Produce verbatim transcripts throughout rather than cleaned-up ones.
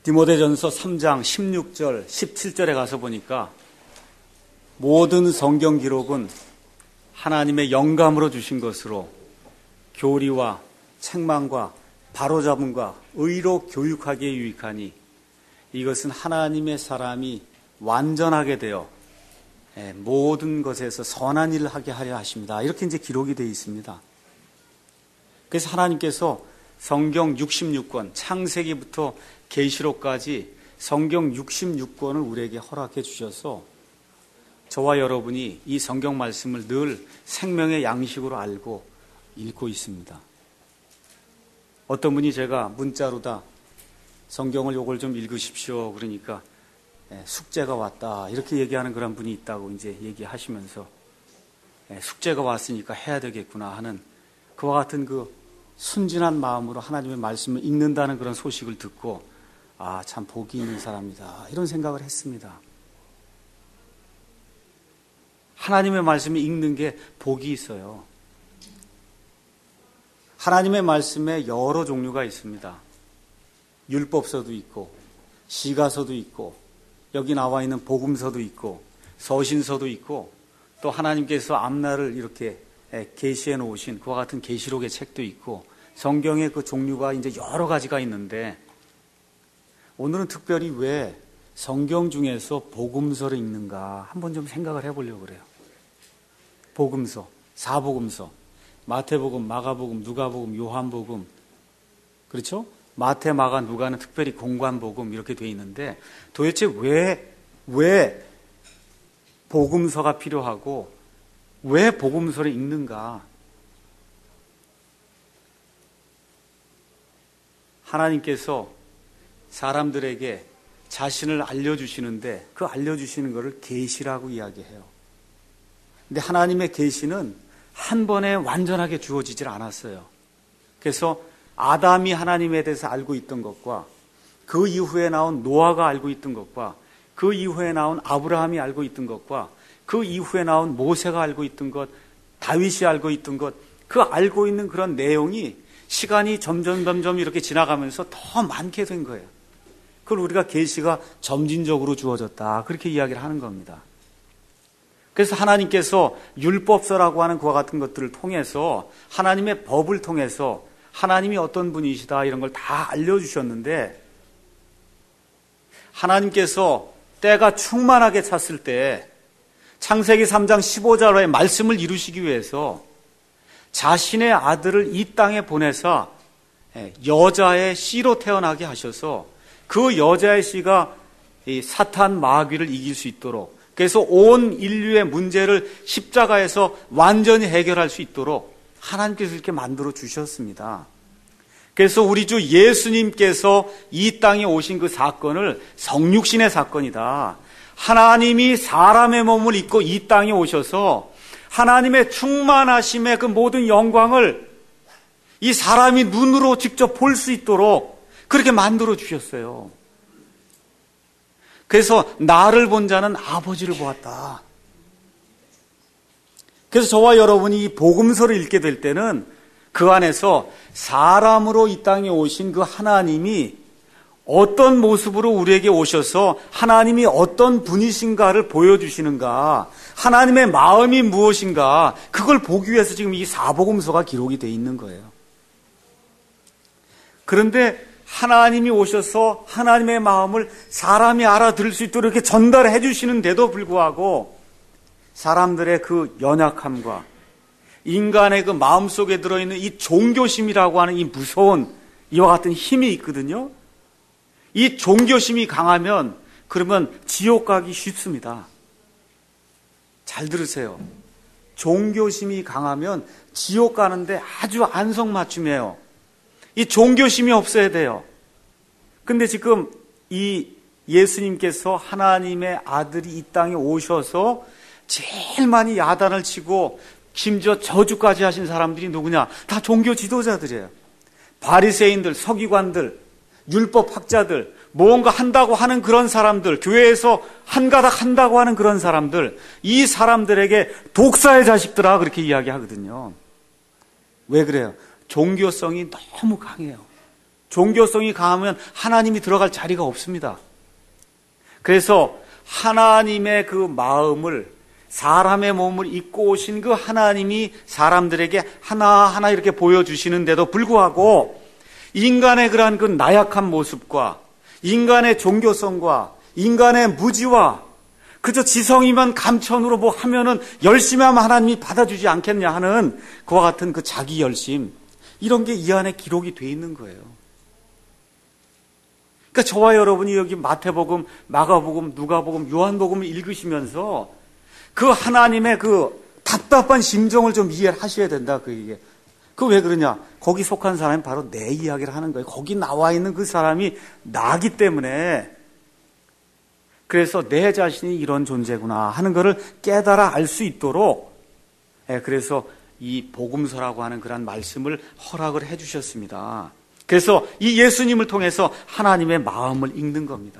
디모데전서 삼 장 십육 절, 십칠 절에 가서 보니까 모든 성경 기록은 하나님의 영감으로 주신 것으로 교리와 책망과 바로잡음과 의로 교육하기에 유익하니 이것은 하나님의 사람이 완전하게 되어 모든 것에서 선한 일을 하게 하려 하십니다. 이렇게 이제 기록이 되어 있습니다. 그래서 하나님께서 성경 육십육 권, 창세기부터 계시록까지 성경 육십육 권을 우리에게 허락해 주셔서 저와 여러분이 이 성경 말씀을 늘 생명의 양식으로 알고 읽고 있습니다. 어떤 분이 제가 문자로다 성경을 요걸 좀 읽으십시오. 그러니까 숙제가 왔다. 이렇게 얘기하는 그런 분이 있다고 이제 얘기하시면서 숙제가 왔으니까 해야 되겠구나 하는 그와 같은 그 순진한 마음으로 하나님의 말씀을 읽는다는 그런 소식을 듣고 아, 참 복이 있는 사람이다. 이런 생각을 했습니다. 하나님의 말씀을 읽는 게 복이 있어요. 하나님의 말씀에 여러 종류가 있습니다. 율법서도 있고 시가서도 있고 여기 나와 있는 복음서도 있고 서신서도 있고 또 하나님께서 앞날을 이렇게 계시해 놓으신 그와 같은 계시록의 책도 있고 성경의 그 종류가 이제 여러 가지가 있는데 오늘은 특별히 왜 성경 중에서 복음서를 읽는가 한번 좀 생각을 해보려고 그래요. 복음서, 사복음서, 마태복음, 마가복음, 누가복음, 요한복음, 그렇죠? 마태, 마가, 누가는 특별히 공관복음 이렇게 돼 있는데 도대체 왜, 왜 복음서가 필요하고 왜 복음서를 읽는가? 하나님께서 사람들에게 자신을 알려주시는데 그 알려주시는 것을 계시라고 이야기해요. 근데 하나님의 계시는 한 번에 완전하게 주어지질 않았어요. 그래서 아담이 하나님에 대해서 알고 있던 것과 그 이후에 나온 노아가 알고 있던 것과 그 이후에 나온 아브라함이 알고 있던 것과 그 이후에 나온 모세가 알고 있던 것, 다윗이 알고 있던 것, 그 알고 있는 그런 내용이 시간이 점점 점점 이렇게 지나가면서 더 많게 된 거예요. 그걸 우리가 계시가 점진적으로 주어졌다. 그렇게 이야기를 하는 겁니다. 그래서 하나님께서 율법서라고 하는 그와 같은 것들을 통해서 하나님의 법을 통해서 하나님이 어떤 분이시다 이런 걸 다 알려주셨는데 하나님께서 때가 충만하게 찼을 때 창세기 삼 장 십오 절의 말씀을 이루시기 위해서 자신의 아들을 이 땅에 보내사 여자의 씨로 태어나게 하셔서 그 여자의 씨가 이 사탄 마귀를 이길 수 있도록 그래서 온 인류의 문제를 십자가에서 완전히 해결할 수 있도록 하나님께서 이렇게 만들어 주셨습니다. 그래서 우리 주 예수님께서 이 땅에 오신 그 사건을 성육신의 사건이다. 하나님이 사람의 몸을 입고 이 땅에 오셔서 하나님의 충만하심의 그 모든 영광을 이 사람이 눈으로 직접 볼 수 있도록 그렇게 만들어 주셨어요. 그래서 나를 본 자는 아버지를 보았다. 그래서 저와 여러분이 이 복음서를 읽게 될 때는 그 안에서 사람으로 이 땅에 오신 그 하나님이 어떤 모습으로 우리에게 오셔서 하나님이 어떤 분이신가를 보여주시는가, 하나님의 마음이 무엇인가, 그걸 보기 위해서 지금 이 사복음서가 기록이 되어 있는 거예요. 그런데 하나님이 오셔서 하나님의 마음을 사람이 알아들을 수 있도록 이렇게 전달해 주시는데도 불구하고 사람들의 그 연약함과 인간의 그 마음속에 들어있는 이 종교심이라고 하는 이 무서운 이와 같은 힘이 있거든요. 이 종교심이 강하면 그러면 지옥 가기 쉽습니다. 잘 들으세요. 종교심이 강하면 지옥 가는데 아주 안성맞춤이에요. 이 종교심이 없어야 돼요. 근데 지금 이 예수님께서 하나님의 아들이 이 땅에 오셔서 제일 많이 야단을 치고 심지어 저주까지 하신 사람들이 누구냐? 다 종교 지도자들이에요. 바리새인들, 서기관들, 율법 학자들, 뭔가 한다고 하는 그런 사람들, 교회에서 한 가닥 한다고 하는 그런 사람들, 이 사람들에게 독사의 자식들아 그렇게 이야기하거든요. 왜 그래요? 종교성이 너무 강해요. 종교성이 강하면 하나님이 들어갈 자리가 없습니다. 그래서 하나님의 그 마음을, 사람의 몸을 입고 오신 그 하나님이 사람들에게 하나하나 이렇게 보여주시는데도 불구하고 인간의 그러한 그 나약한 모습과 인간의 종교성과 인간의 무지와 그저 지성이면 감천으로 뭐 하면은 열심히 하면 하나님이 받아주지 않겠냐 하는 그와 같은 그 자기 열심, 이런 게 이 안에 기록이 돼 있는 거예요. 그러니까 저와 여러분이 여기 마태복음, 마가복음, 누가복음, 요한복음을 읽으시면서 그 하나님의 그 답답한 심정을 좀 이해하셔야 된다. 그 이게 그 왜 그러냐? 거기 속한 사람이 바로 내 이야기를 하는 거예요. 거기 나와 있는 그 사람이 나기 때문에, 그래서 내 자신이 이런 존재구나 하는 것을 깨달아 알 수 있도록, 예, 그래서 이 복음서라고 하는 그런 말씀을 허락을 해주셨습니다. 그래서 이 예수님을 통해서 하나님의 마음을 읽는 겁니다.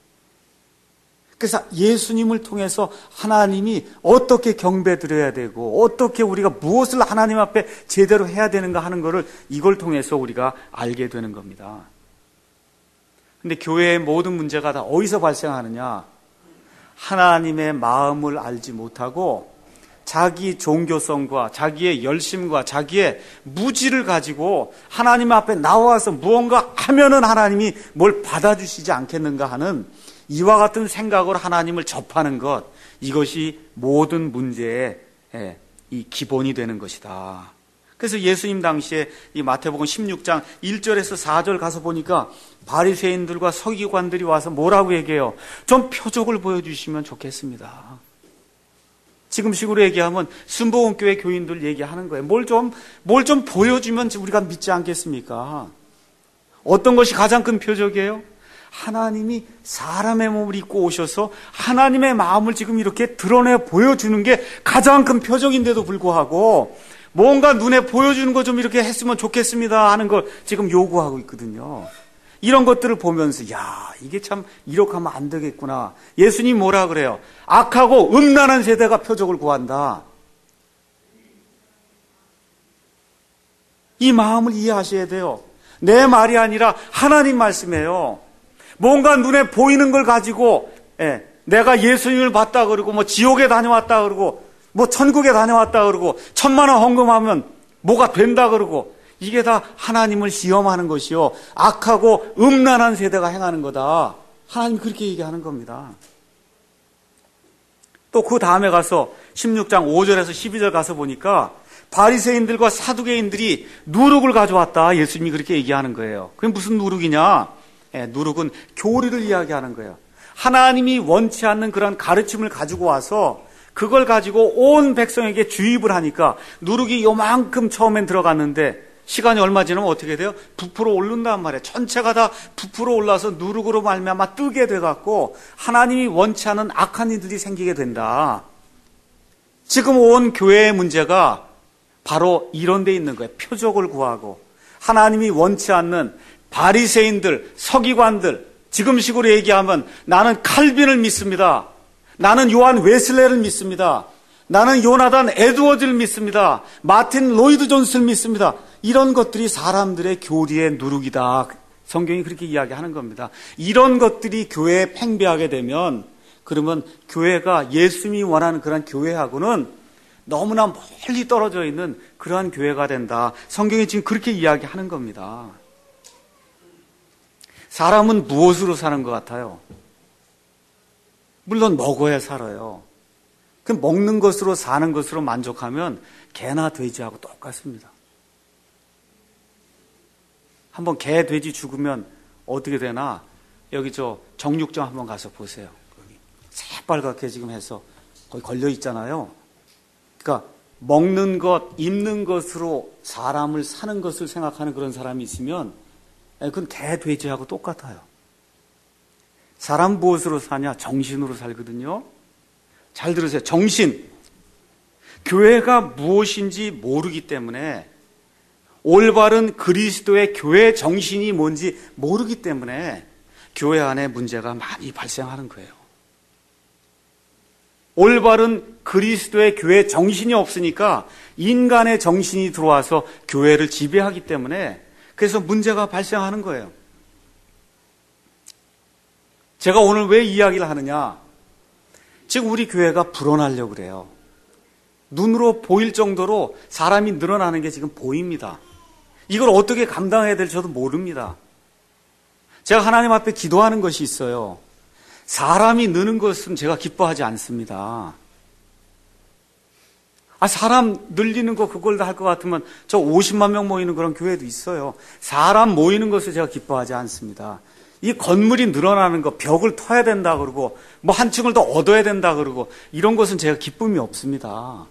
그래서 예수님을 통해서 하나님이 어떻게 경배드려야 되고 어떻게 우리가 무엇을 하나님 앞에 제대로 해야 되는가 하는 것을 이걸 통해서 우리가 알게 되는 겁니다. 근데 교회의 모든 문제가 다 어디서 발생하느냐? 하나님의 마음을 알지 못하고 자기 종교성과 자기의 열심과 자기의 무지를 가지고 하나님 앞에 나와서 무언가 하면은 하나님이 뭘 받아주시지 않겠는가 하는 이와 같은 생각으로 하나님을 접하는 것, 이것이 모든 문제의 이 기본이 되는 것이다. 그래서 예수님 당시에 이 마태복음 십육 장 일 절에서 사 절 가서 보니까 바리새인들과 서기관들이 와서 뭐라고 얘기해요? 좀 표적을 보여주시면 좋겠습니다. 지금식으로 얘기하면 순복음교회 교인들 얘기하는 거예요. 뭘 좀, 뭘 좀 보여주면 우리가 믿지 않겠습니까? 어떤 것이 가장 큰 표적이에요? 하나님이 사람의 몸을 입고 오셔서 하나님의 마음을 지금 이렇게 드러내 보여주는 게 가장 큰 표적인데도 불구하고 뭔가 눈에 보여주는 거 좀 이렇게 했으면 좋겠습니다 하는 걸 지금 요구하고 있거든요. 이런 것들을 보면서 야, 이게 참 이렇게 하면 안 되겠구나. 예수님 뭐라 그래요? 악하고 음란한 세대가 표적을 구한다. 이 마음을 이해하셔야 돼요. 내 말이 아니라 하나님 말씀이에요. 뭔가 눈에 보이는 걸 가지고, 예, 내가 예수님을 봤다 그러고 뭐 지옥에 다녀왔다 그러고 뭐 천국에 다녀왔다 그러고 천만 원 헌금하면 뭐가 된다 그러고, 이게 다 하나님을 시험하는 것이요, 악하고 음란한 세대가 행하는 거다. 하나님 그렇게 얘기하는 겁니다. 또 그 다음에 가서 십육 장 오 절에서 십이 절 가서 보니까 바리새인들과 사두개인들이 누룩을 가져왔다. 예수님이 그렇게 얘기하는 거예요. 그게 무슨 누룩이냐? 예, 누룩은 교리를 이야기하는 거예요. 하나님이 원치 않는 그런 가르침을 가지고 와서 그걸 가지고 온 백성에게 주입을 하니까 누룩이 요만큼 처음엔 들어갔는데 시간이 얼마 지나면 어떻게 돼요? 부풀어 오른단 말이에요. 전체가 다 부풀어 올라서 누룩으로 말미암아 뜨게 돼갖고 하나님이 원치 않은 악한 일들이 생기게 된다. 지금 온 교회의 문제가 바로 이런 데 있는 거예요. 표적을 구하고 하나님이 원치 않는 바리새인들, 서기관들, 지금식으로 얘기하면 나는 칼빈을 믿습니다. 나는 요한 웨슬레를 믿습니다. 나는 요나단 에드워즈를 믿습니다. 마틴 로이드 존스를 믿습니다. 이런 것들이 사람들의 교리의 누룩이다. 성경이 그렇게 이야기하는 겁니다. 이런 것들이 교회에 팽배하게 되면 그러면 교회가 예수님이 원하는 그런 교회하고는 너무나 멀리 떨어져 있는 그러한 교회가 된다. 성경이 지금 그렇게 이야기하는 겁니다. 사람은 무엇으로 사는 것 같아요? 물론 먹어야 살아요. 그 먹는 것으로 사는 것으로 만족하면 개나 돼지하고 똑같습니다. 한번 개, 돼지 죽으면 어떻게 되나? 여기 저 정육점 한번 가서 보세요. 거기 새빨갛게 지금 해서 거기 걸려 있잖아요. 그러니까 먹는 것, 입는 것으로 사람을 사는 것을 생각하는 그런 사람이 있으면 그건 개, 돼지하고 똑같아요. 사람 무엇으로 사냐? 정신으로 살거든요. 잘 들으세요. 정신. 교회가 무엇인지 모르기 때문에, 올바른 그리스도의 교회 정신이 뭔지 모르기 때문에 교회 안에 문제가 많이 발생하는 거예요. 올바른 그리스도의 교회 정신이 없으니까 인간의 정신이 들어와서 교회를 지배하기 때문에, 그래서 문제가 발생하는 거예요. 제가 오늘 왜 이야기를 하느냐? 지금 우리 교회가 불어나려고 그래요. 눈으로 보일 정도로 사람이 늘어나는 게 지금 보입니다. 이걸 어떻게 감당해야 될지 저도 모릅니다. 제가 하나님 앞에 기도하는 것이 있어요. 사람이 느는 것은 제가 기뻐하지 않습니다. 아, 사람 늘리는 거 그걸 다 할 것 같으면 저 오십만 명 모이는 그런 교회도 있어요. 사람 모이는 것을 제가 기뻐하지 않습니다. 이 건물이 늘어나는 거, 벽을 터야 된다 그러고 뭐 한 층을 더 얻어야 된다 그러고 이런 것은 제가 기쁨이 없습니다.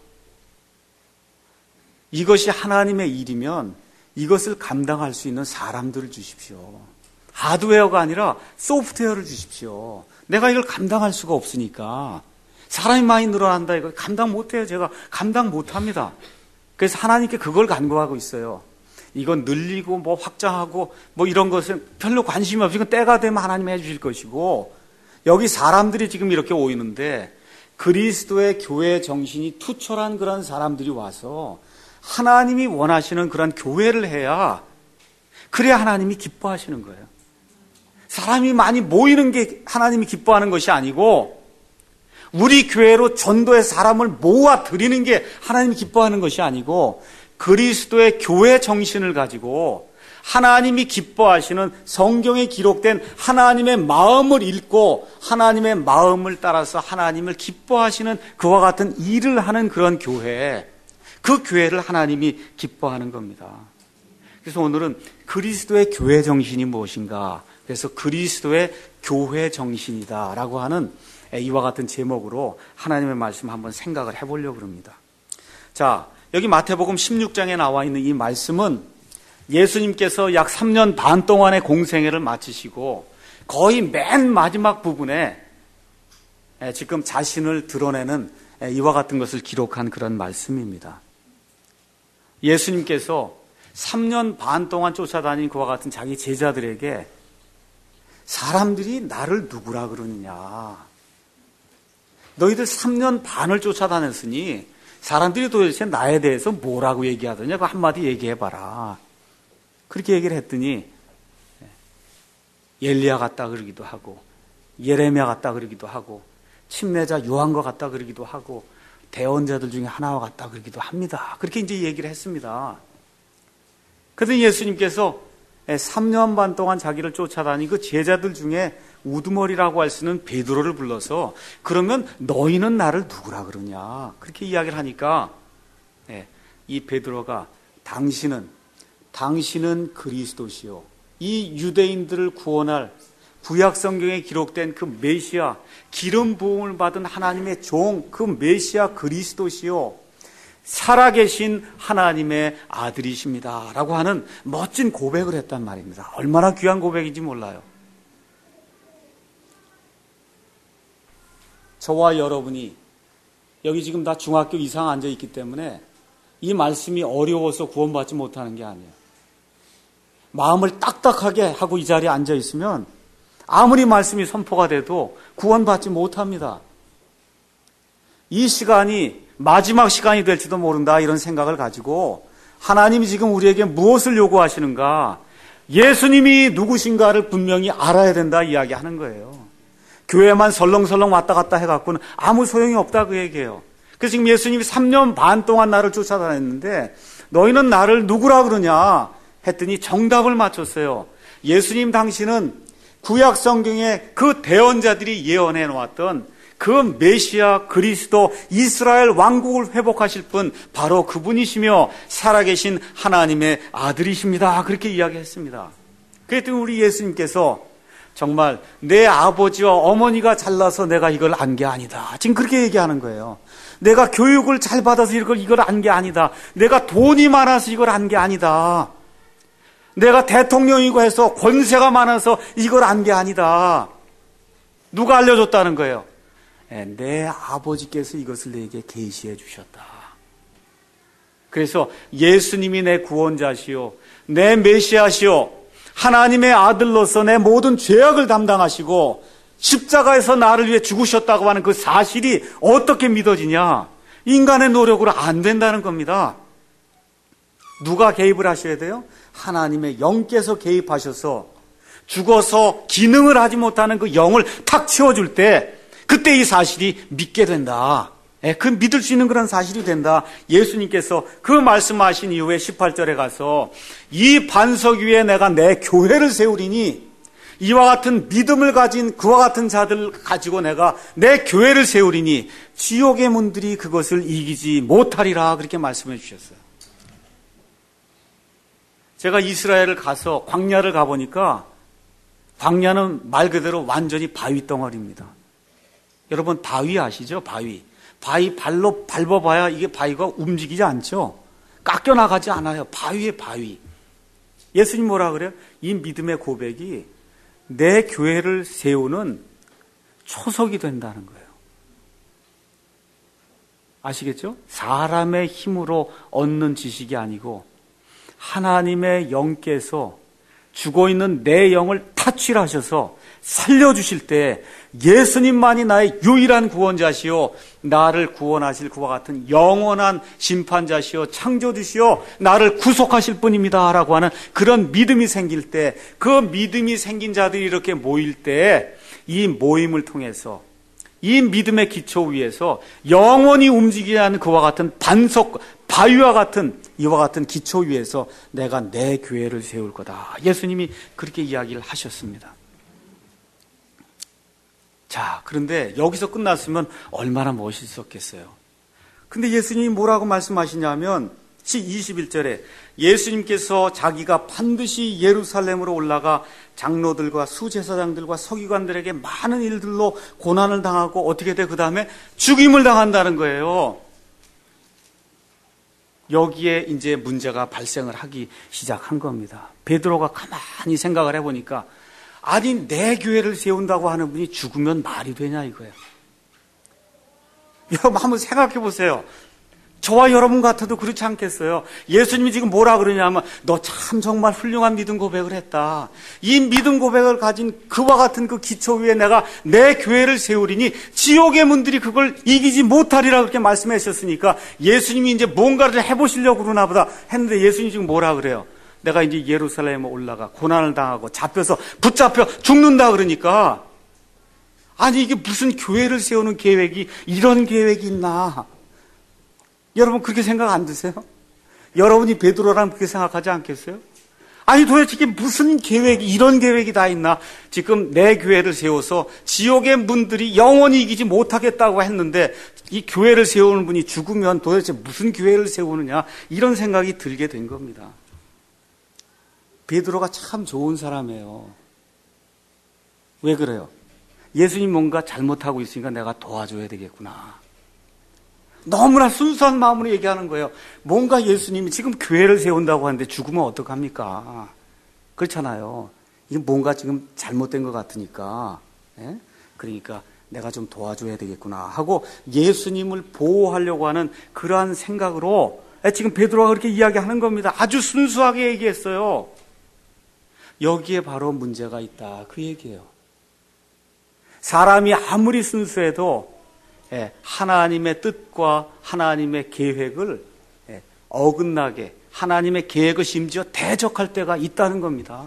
이것이 하나님의 일이면 이것을 감당할 수 있는 사람들을 주십시오. 하드웨어가 아니라 소프트웨어를 주십시오. 내가 이걸 감당할 수가 없으니까. 사람이 많이 늘어난다 이거 감당 못해요. 제가 감당 못합니다. 그래서 하나님께 그걸 간구하고 있어요. 이건 늘리고 뭐 확장하고 뭐 이런 것은 별로 관심이 없으니까 때가 되면 하나님이 해주실 것이고, 여기 사람들이 지금 이렇게 오이는데 그리스도의 교회 정신이 투철한 그런 사람들이 와서 하나님이 원하시는 그런 교회를 해야, 그래야 하나님이 기뻐하시는 거예요. 사람이 많이 모이는 게 하나님이 기뻐하는 것이 아니고 우리 교회로 전도의 사람을 모아 드리는 게 하나님이 기뻐하는 것이 아니고 그리스도의 교회 정신을 가지고 하나님이 기뻐하시는 성경에 기록된 하나님의 마음을 읽고 하나님의 마음을 따라서 하나님을 기뻐하시는 그와 같은 일을 하는 그런 교회, 그 교회를 하나님이 기뻐하는 겁니다. 그래서 오늘은 그리스도의 교회 정신이 무엇인가, 그래서 그리스도의 교회 정신이다 라고 하는 이와 같은 제목으로 하나님의 말씀 한번 생각을 해보려고 합니다. 자, 여기 마태복음 십육 장에 나와 있는 이 말씀은 예수님께서 약 삼 년 반 동안의 공생애를 마치시고 거의 맨 마지막 부분에 지금 자신을 드러내는 이와 같은 것을 기록한 그런 말씀입니다. 예수님께서 삼 년 반 동안 쫓아다닌 그와 같은 자기 제자들에게 사람들이 나를 누구라 그러느냐, 너희들 삼 년 반을 쫓아다녔으니 사람들이 도대체 나에 대해서 뭐라고 얘기하더냐, 그 한마디 얘기해봐라. 그렇게 얘기를 했더니 엘리야 같다 그러기도 하고 예레미야 같다 그러기도 하고 침례자 요한과 같다 그러기도 하고 대언자들 중에 하나와 같다 그러기도 합니다. 그렇게 이제 얘기를 했습니다. 그런데 예수님께서 삼 년 반 동안 자기를 쫓아다닌 그 제자들 중에 우두머리라고 할 수 있는 베드로를 불러서 그러면 너희는 나를 누구라 그러냐, 그렇게 이야기를 하니까 이 베드로가 당신은 당신은 그리스도시요, 이 유대인들을 구원할 구약 성경에 기록된 그 메시아, 기름 부음을 받은 하나님의 종, 그 메시아 그리스도시요, 살아계신 하나님의 아들이십니다 라고 하는 멋진 고백을 했단 말입니다. 얼마나 귀한 고백인지 몰라요. 저와 여러분이 여기 지금 다 중학교 이상 앉아있기 때문에 이 말씀이 어려워서 구원받지 못하는 게 아니에요. 마음을 딱딱하게 하고 이 자리에 앉아있으면 아무리 말씀이 선포가 돼도 구원받지 못합니다. 이 시간이 마지막 시간이 될지도 모른다, 이런 생각을 가지고 하나님이 지금 우리에게 무엇을 요구하시는가, 예수님이 누구신가를 분명히 알아야 된다 이야기하는 거예요. 교회만 설렁설렁 왔다 갔다 해갖고는 아무 소용이 없다 그 얘기예요. 그래서 지금 예수님이 삼 년 반 동안 나를 쫓아다녔는데 너희는 나를 누구라 그러냐 했더니 정답을 맞췄어요. 예수님 당신은 구약 성경에 그 대언자들이 예언해 놓았던 그 메시아 그리스도 이스라엘 왕국을 회복하실 분, 바로 그분이시며 살아계신 하나님의 아들이십니다. 그렇게 이야기했습니다. 그랬더니 우리 예수님께서 정말 내 아버지와 어머니가 잘나서 내가 이걸 안 게 아니다, 지금 그렇게 얘기하는 거예요. 내가 교육을 잘 받아서 이걸 이걸 안 게 아니다, 내가 돈이 많아서 이걸 안 게 아니다, 내가 대통령이고 해서 권세가 많아서 이걸 안 게 아니다. 누가 알려줬다는 거예요? 내 아버지께서 이것을 내게 계시해 주셨다. 그래서 예수님이 내 구원자시오, 내 메시아시오, 하나님의 아들로서 내 모든 죄악을 담당하시고 십자가에서 나를 위해 죽으셨다고 하는 그 사실이 어떻게 믿어지냐? 인간의 노력으로 안 된다는 겁니다. 누가 개입을 하셔야 돼요? 하나님의 영께서 개입하셔서 죽어서 기능을 하지 못하는 그 영을 탁 치워줄 때 그때 이 사실이 믿게 된다. 예, 그 믿을 수 있는 그런 사실이 된다. 예수님께서 그 말씀하신 이후에 십팔 절에 가서 이 반석 위에 내가 내 교회를 세우리니 이와 같은 믿음을 가진 그와 같은 자들을 가지고 내가 내 교회를 세우리니 지옥의 문들이 그것을 이기지 못하리라 그렇게 말씀해 주셨어요. 제가 이스라엘을 가서 광야를 가보니까 광야는 말 그대로 완전히 바위 덩어리입니다. 여러분 바위 아시죠? 바위. 바위 발로 밟아봐야 이게 바위가 움직이지 않죠. 깎여 나가지 않아요. 바위에 바위. 예수님 뭐라 그래요? 이 믿음의 고백이 내 교회를 세우는 초석이 된다는 거예요. 아시겠죠? 사람의 힘으로 얻는 지식이 아니고 하나님의 영께서 죽어있는 내 영을 타취하셔서 살려주실 때 예수님만이 나의 유일한 구원자시오 나를 구원하실 그와 같은 영원한 심판자시오 창조주시오 나를 구속하실 분입니다 라고 하는 그런 믿음이 생길 때 그 믿음이 생긴 자들이 이렇게 모일 때 이 모임을 통해서 이 믿음의 기초 위에서 영원히 움직이지 않는 그와 같은 반석 바위와 같은 이와 같은 기초 위에서 내가 내 교회를 세울 거다. 예수님이 그렇게 이야기를 하셨습니다. 자, 그런데 여기서 끝났으면 얼마나 멋있었겠어요. 근데 예수님이 뭐라고 말씀하시냐면 이십일 절에 예수님께서 자기가 반드시 예루살렘으로 올라가 장로들과 수제사장들과 서기관들에게 많은 일들로 고난을 당하고 어떻게 돼? 그 다음에 죽임을 당한다는 거예요. 여기에 이제 문제가 발생을 하기 시작한 겁니다. 베드로가 가만히 생각을 해보니까 아니 내 교회를 세운다고 하는 분이 죽으면 말이 되냐 이거예요. 여러분 한번 생각해 보세요. 저와 여러분 같아도 그렇지 않겠어요? 예수님이 지금 뭐라 그러냐면 너 참 정말 훌륭한 믿음 고백을 했다. 이 믿음 고백을 가진 그와 같은 그 기초 위에 내가 내 교회를 세우리니 지옥의 문들이 그걸 이기지 못하리라 그렇게 말씀하셨으니까 예수님이 이제 뭔가를 해보시려고 그러나 보다 했는데 예수님이 지금 뭐라 그래요? 내가 이제 예루살렘에 올라가 고난을 당하고 잡혀서 붙잡혀 죽는다 그러니까 아니 이게 무슨 교회를 세우는 계획이 이런 계획이 있나? 여러분 그렇게 생각 안 드세요? 여러분이 베드로라면 그렇게 생각하지 않겠어요? 아니 도대체 이게 무슨 계획이 이런 계획이 다 있나? 지금 내 교회를 세워서 지옥의 문들이 영원히 이기지 못하겠다고 했는데 이 교회를 세우는 분이 죽으면 도대체 무슨 교회를 세우느냐? 이런 생각이 들게 된 겁니다. 베드로가 참 좋은 사람이에요. 왜 그래요? 예수님 뭔가 잘못하고 있으니까 내가 도와줘야 되겠구나. 너무나 순수한 마음으로 얘기하는 거예요. 뭔가 예수님이 지금 교회를 세운다고 하는데 죽으면 어떡합니까? 그렇잖아요. 이게 뭔가 지금 잘못된 것 같으니까. 예? 그러니까 내가 좀 도와줘야 되겠구나 하고 예수님을 보호하려고 하는 그러한 생각으로 지금 베드로가 그렇게 이야기하는 겁니다. 아주 순수하게 얘기했어요. 여기에 바로 문제가 있다. 그 얘기예요. 사람이 아무리 순수해도 하나님의 뜻과 하나님의 계획을 어긋나게 하나님의 계획을 심지어 대적할 때가 있다는 겁니다.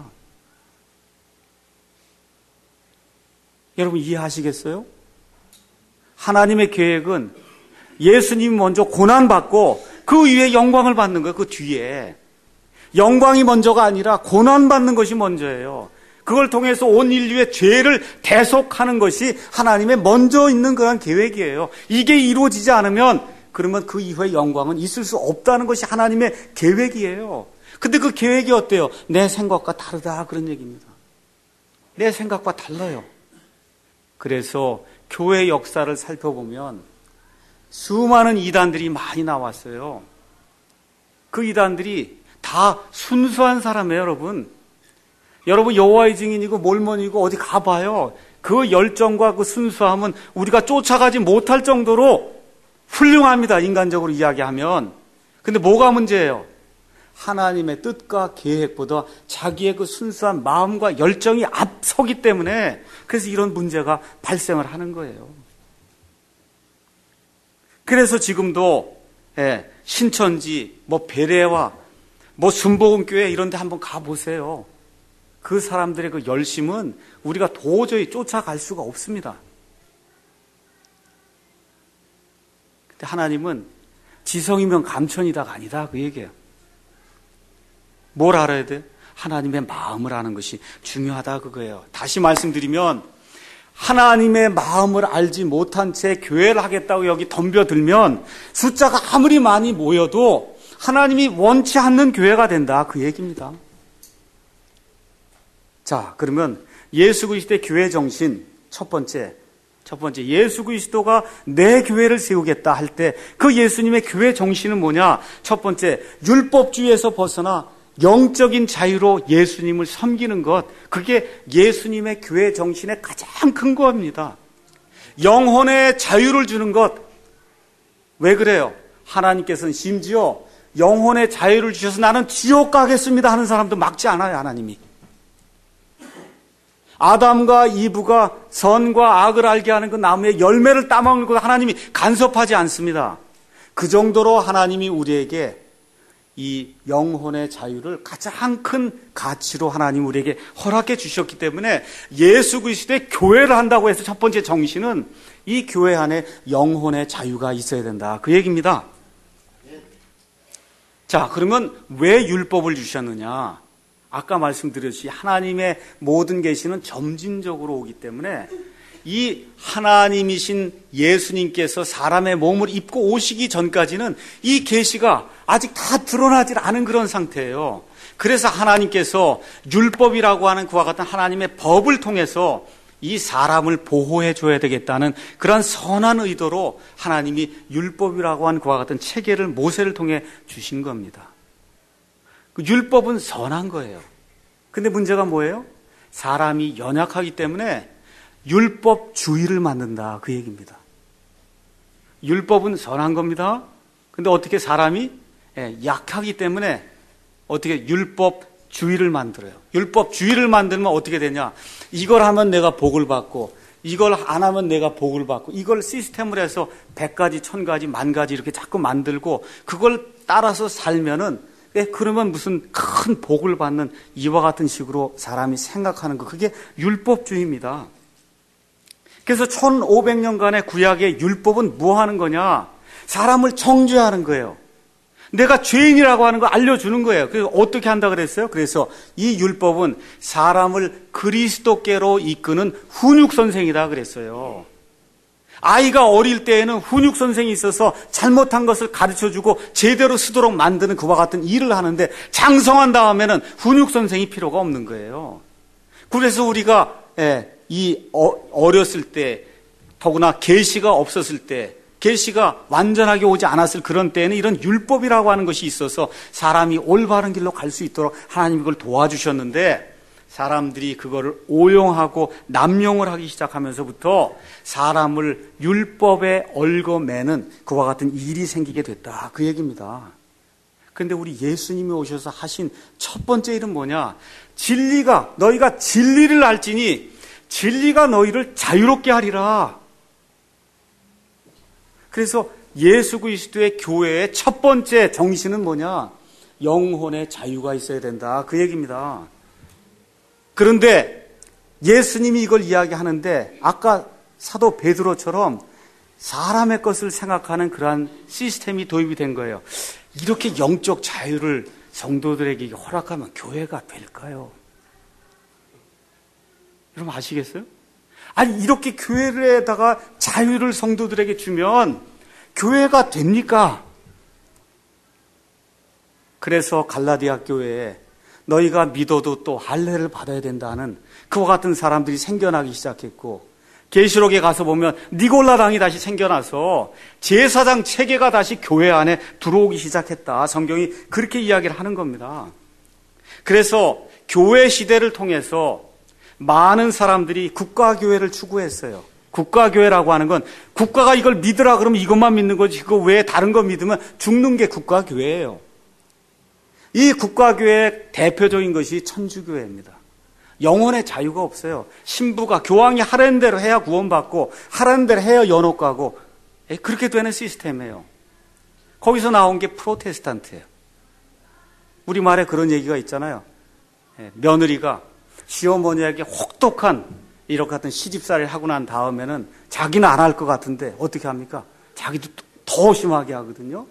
여러분 이해하시겠어요? 하나님의 계획은 예수님이 먼저 고난받고 그 위에 영광을 받는 거예요. 그 뒤에. 영광이 먼저가 아니라 고난받는 것이 먼저예요. 그걸 통해서 온 인류의 죄를 대속하는 것이 하나님의 먼저 있는 그런 계획이에요. 이게 이루어지지 않으면 그러면 그 이후의 영광은 있을 수 없다는 것이 하나님의 계획이에요. 근데 그 계획이 어때요? 내 생각과 다르다 그런 얘기입니다. 내 생각과 달라요. 그래서 교회 역사를 살펴보면 수많은 이단들이 많이 나왔어요. 그 이단들이 다 순수한 사람이에요, 여러분. 여러분 여호와의 증인이고 몰몬이고 어디 가봐요. 그 열정과 그 순수함은 우리가 쫓아가지 못할 정도로 훌륭합니다. 인간적으로 이야기하면. 근데 뭐가 문제예요? 하나님의 뜻과 계획보다 자기의 그 순수한 마음과 열정이 앞서기 때문에 그래서 이런 문제가 발생을 하는 거예요. 그래서 지금도 예, 신천지, 뭐 베레와 뭐 순복음교회 이런 데 한번 가보세요. 그 사람들의 그 열심은 우리가 도저히 쫓아갈 수가 없습니다. 근데 하나님은 지성이면 감천이다가 아니다, 그 얘기예요. 뭘 알아야 돼요? 하나님의 마음을 아는 것이 중요하다, 그거예요. 다시 말씀드리면 하나님의 마음을 알지 못한 채 교회를 하겠다고 여기 덤벼들면 숫자가 아무리 많이 모여도 하나님이 원치 않는 교회가 된다, 그 얘기입니다. 자, 그러면 예수 그리스도의 교회 정신 첫 번째, 첫 번째 예수 그리스도가 내 교회를 세우겠다 할 때 그 예수님의 교회 정신은 뭐냐? 첫 번째, 율법주의에서 벗어나 영적인 자유로 예수님을 섬기는 것, 그게 예수님의 교회 정신의 가장 큰 겁니다. 영혼의 자유를 주는 것. 왜 그래요? 하나님께서는 심지어 영혼의 자유를 주셔서 나는 지옥 가겠습니다 하는 사람도 막지 않아요, 하나님이. 아담과 이브가 선과 악을 알게 하는 그 나무의 열매를 따먹는 것 하나님이 간섭하지 않습니다. 그 정도로 하나님이 우리에게 이 영혼의 자유를 가장 큰 가치로 하나님 우리에게 허락해 주셨기 때문에 예수 그리스도의 교회를 한다고 해서 첫 번째 정신은 이 교회 안에 영혼의 자유가 있어야 된다, 그 얘기입니다. 자, 그러면 왜 율법을 주셨느냐? 아까 말씀드렸듯이 하나님의 모든 계시는 점진적으로 오기 때문에 이 하나님이신 예수님께서 사람의 몸을 입고 오시기 전까지는 이 계시가 아직 다 드러나질 않은 그런 상태예요. 그래서 하나님께서 율법이라고 하는 그와 같은 하나님의 법을 통해서 이 사람을 보호해 줘야 되겠다는 그런 선한 의도로 하나님이 율법이라고 하는 그와 같은 체계를 모세를 통해 주신 겁니다. 그 율법은 선한 거예요. 근데 문제가 뭐예요? 사람이 연약하기 때문에 율법주의를 만든다, 그 얘기입니다. 율법은 선한 겁니다. 근데 어떻게 사람이 약하기 때문에 어떻게 율법주의를 만들어요. 율법주의를 만들면 어떻게 되냐? 이걸 하면 내가 복을 받고 이걸 안 하면 내가 복을 받고 이걸 시스템을 해서 백 가지, 천 가지, 만 가지 이렇게 자꾸 만들고 그걸 따라서 살면은 그러면 무슨 큰 복을 받는 이와 같은 식으로 사람이 생각하는 거, 그게 율법주의입니다. 그래서 천오백 년간의 구약의 율법은 뭐 하는 거냐? 사람을 정죄하는 거예요. 내가 죄인이라고 하는 거 알려주는 거예요. 그래서 어떻게 한다 그랬어요? 그래서 이 율법은 사람을 그리스도께로 이끄는 훈육 선생이다 그랬어요. 아이가 어릴 때에는 훈육 선생이 있어서 잘못한 것을 가르쳐주고 제대로 쓰도록 만드는 그와 같은 일을 하는데 장성한 다음에는 훈육 선생이 필요가 없는 거예요. 그래서 우리가 이 어렸을 때, 더구나 계시가 없었을 때, 계시가 완전하게 오지 않았을 그런 때에는 이런 율법이라고 하는 것이 있어서 사람이 올바른 길로 갈 수 있도록 하나님이 그걸 도와주셨는데 사람들이 그거를 오용하고 남용을 하기 시작하면서부터 사람을 율법에 얽어매는 그와 같은 일이 생기게 됐다, 그 얘기입니다. 그런데 우리 예수님이 오셔서 하신 첫 번째 일은 뭐냐? 진리가, 너희가 진리를 알지니 진리가 너희를 자유롭게 하리라. 그래서 예수 그리스도의 교회의 첫 번째 정신은 뭐냐? 영혼의 자유가 있어야 된다, 그 얘기입니다. 그런데 예수님이 이걸 이야기하는데 아까 사도 베드로처럼 사람의 것을 생각하는 그러한 시스템이 도입이 된 거예요. 이렇게 영적 자유를 성도들에게 허락하면 교회가 될까요? 여러분 아시겠어요? 아니 이렇게 교회에다가 자유를 성도들에게 주면 교회가 됩니까? 그래서 갈라디아 교회에 너희가 믿어도 또 할례를 받아야 된다는 그와 같은 사람들이 생겨나기 시작했고, 계시록에 가서 보면 니골라당이 다시 생겨나서 제사장 체계가 다시 교회 안에 들어오기 시작했다. 성경이 그렇게 이야기를 하는 겁니다. 그래서 교회 시대를 통해서 많은 사람들이 국가교회를 추구했어요. 국가교회라고 하는 건 국가가 이걸 믿으라 그러면 이것만 믿는 거지, 그거 외에 다른 거 믿으면 죽는 게 국가교회예요. 이 국가교회의 대표적인 것이 천주교회입니다. 영혼의 자유가 없어요. 신부가 교황이 하라는 대로 해야 구원받고 하라는 대로 해야 연옥 가고 그렇게 되는 시스템이에요. 거기서 나온 게 프로테스탄트예요. 우리말에 그런 얘기가 있잖아요. 예, 며느리가 시어머니에게 혹독한 이렇게 같은 시집살이를 하고 난 다음에는 자기는 안 할 것 같은데 어떻게 합니까? 자기도 더 심하게 하거든요.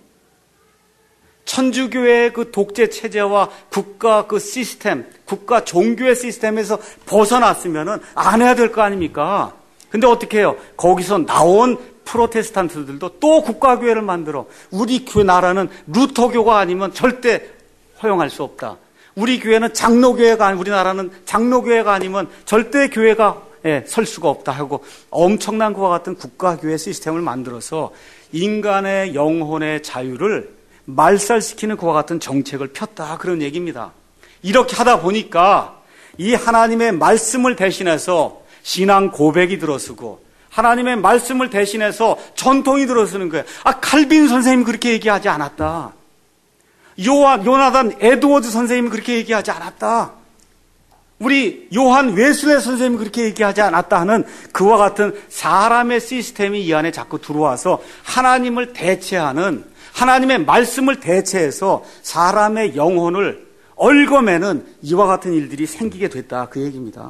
천주교의 그 독재 체제와 국가 그 시스템, 국가 종교의 시스템에서 벗어났으면은 안 해야 될 거 아닙니까? 근데 어떻게 해요? 거기서 나온 프로테스탄트들도 또 국가교회를 만들어. 우리 교회 나라는 루터교가 아니면 절대 허용할 수 없다. 우리 교회는 장로교회가 아니, 우리나라는 장로교회가 아니면 절대 교회가 예, 설 수가 없다 하고 엄청난 그와 같은 국가교회 시스템을 만들어서 인간의 영혼의 자유를 말살시키는 그와 같은 정책을 폈다. 그런 얘기입니다. 이렇게 하다 보니까 이 하나님의 말씀을 대신해서 신앙 고백이 들어서고 하나님의 말씀을 대신해서 전통이 들어서는 거예요. 아, 칼빈 선생님이 그렇게 얘기하지 않았다. 요한, 요나단 에드워드 선생님이 그렇게 얘기하지 않았다. 우리 요한 웨슬레 선생님이 그렇게 얘기하지 않았다 하는 그와 같은 사람의 시스템이 이 안에 자꾸 들어와서 하나님을 대체하는, 하나님의 말씀을 대체해서 사람의 영혼을 얽어매는 이와 같은 일들이 생기게 됐다. 그 얘기입니다.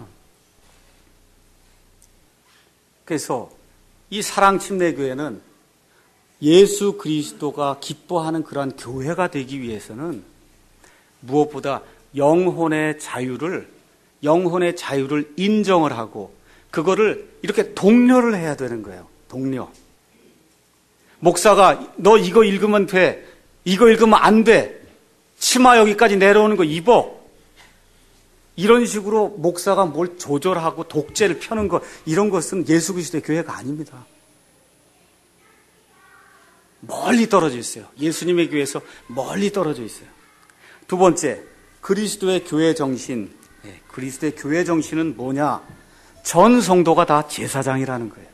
그래서 이 사랑침례교회는 예수 그리스도가 기뻐하는 그러한 교회가 되기 위해서는 무엇보다 영혼의 자유를, 영혼의 자유를 인정을 하고 그거를 이렇게 독려를 해야 되는 거예요. 독려. 목사가 너 이거 읽으면 돼. 이거 읽으면 안 돼. 치마 여기까지 내려오는 거 입어. 이런 식으로 목사가 뭘 조절하고 독재를 펴는 것, 이런 것은 예수 그리스도의 교회가 아닙니다. 멀리 떨어져 있어요. 예수님의 교회에서 멀리 떨어져 있어요. 두 번째, 그리스도의 교회 정신. 네, 그리스도의 교회 정신은 뭐냐? 전 성도가 다 제사장이라는 거예요.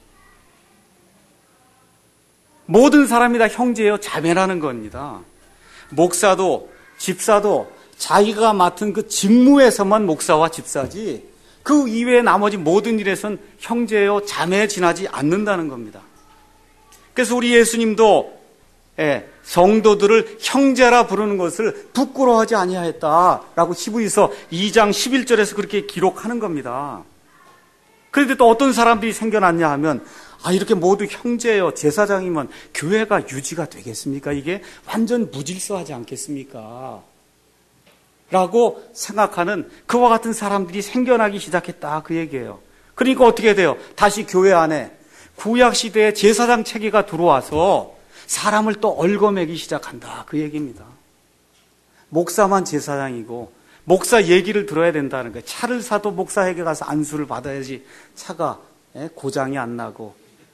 모든 사람이 다 형제예요, 자매라는 겁니다. 목사도 집사도 자기가 맡은 그 직무에서만 목사와 집사지 그 이외의 나머지 모든 일에선 형제요 자매에 지나지 않는다는 겁니다. 그래서 우리 예수님도 예, 성도들을 형제라 부르는 것을 부끄러워하지 아니하였다라고 히브리서 이 장 십일 절에서 그렇게 기록하는 겁니다. 그런데 또 어떤 사람들이 생겨났냐 하면 아, 이렇게 모두 형제요 제사장이면 교회가 유지가 되겠습니까? 이게 완전 무질서하지 않겠습니까? 라고 생각하는 그와 같은 사람들이 생겨나기 시작했다. 그 얘기예요. 그러니까 어떻게 돼요? 다시 교회 안에 구약시대의 제사장 체계가 들어와서 사람을 또 얽어매기 시작한다. 그 얘기입니다. 목사만 제사장이고 목사 얘기를 들어야 된다는 거예요. 차를 사도 목사에게 가서 안수를 받아야지 차가 고장이 안 나고,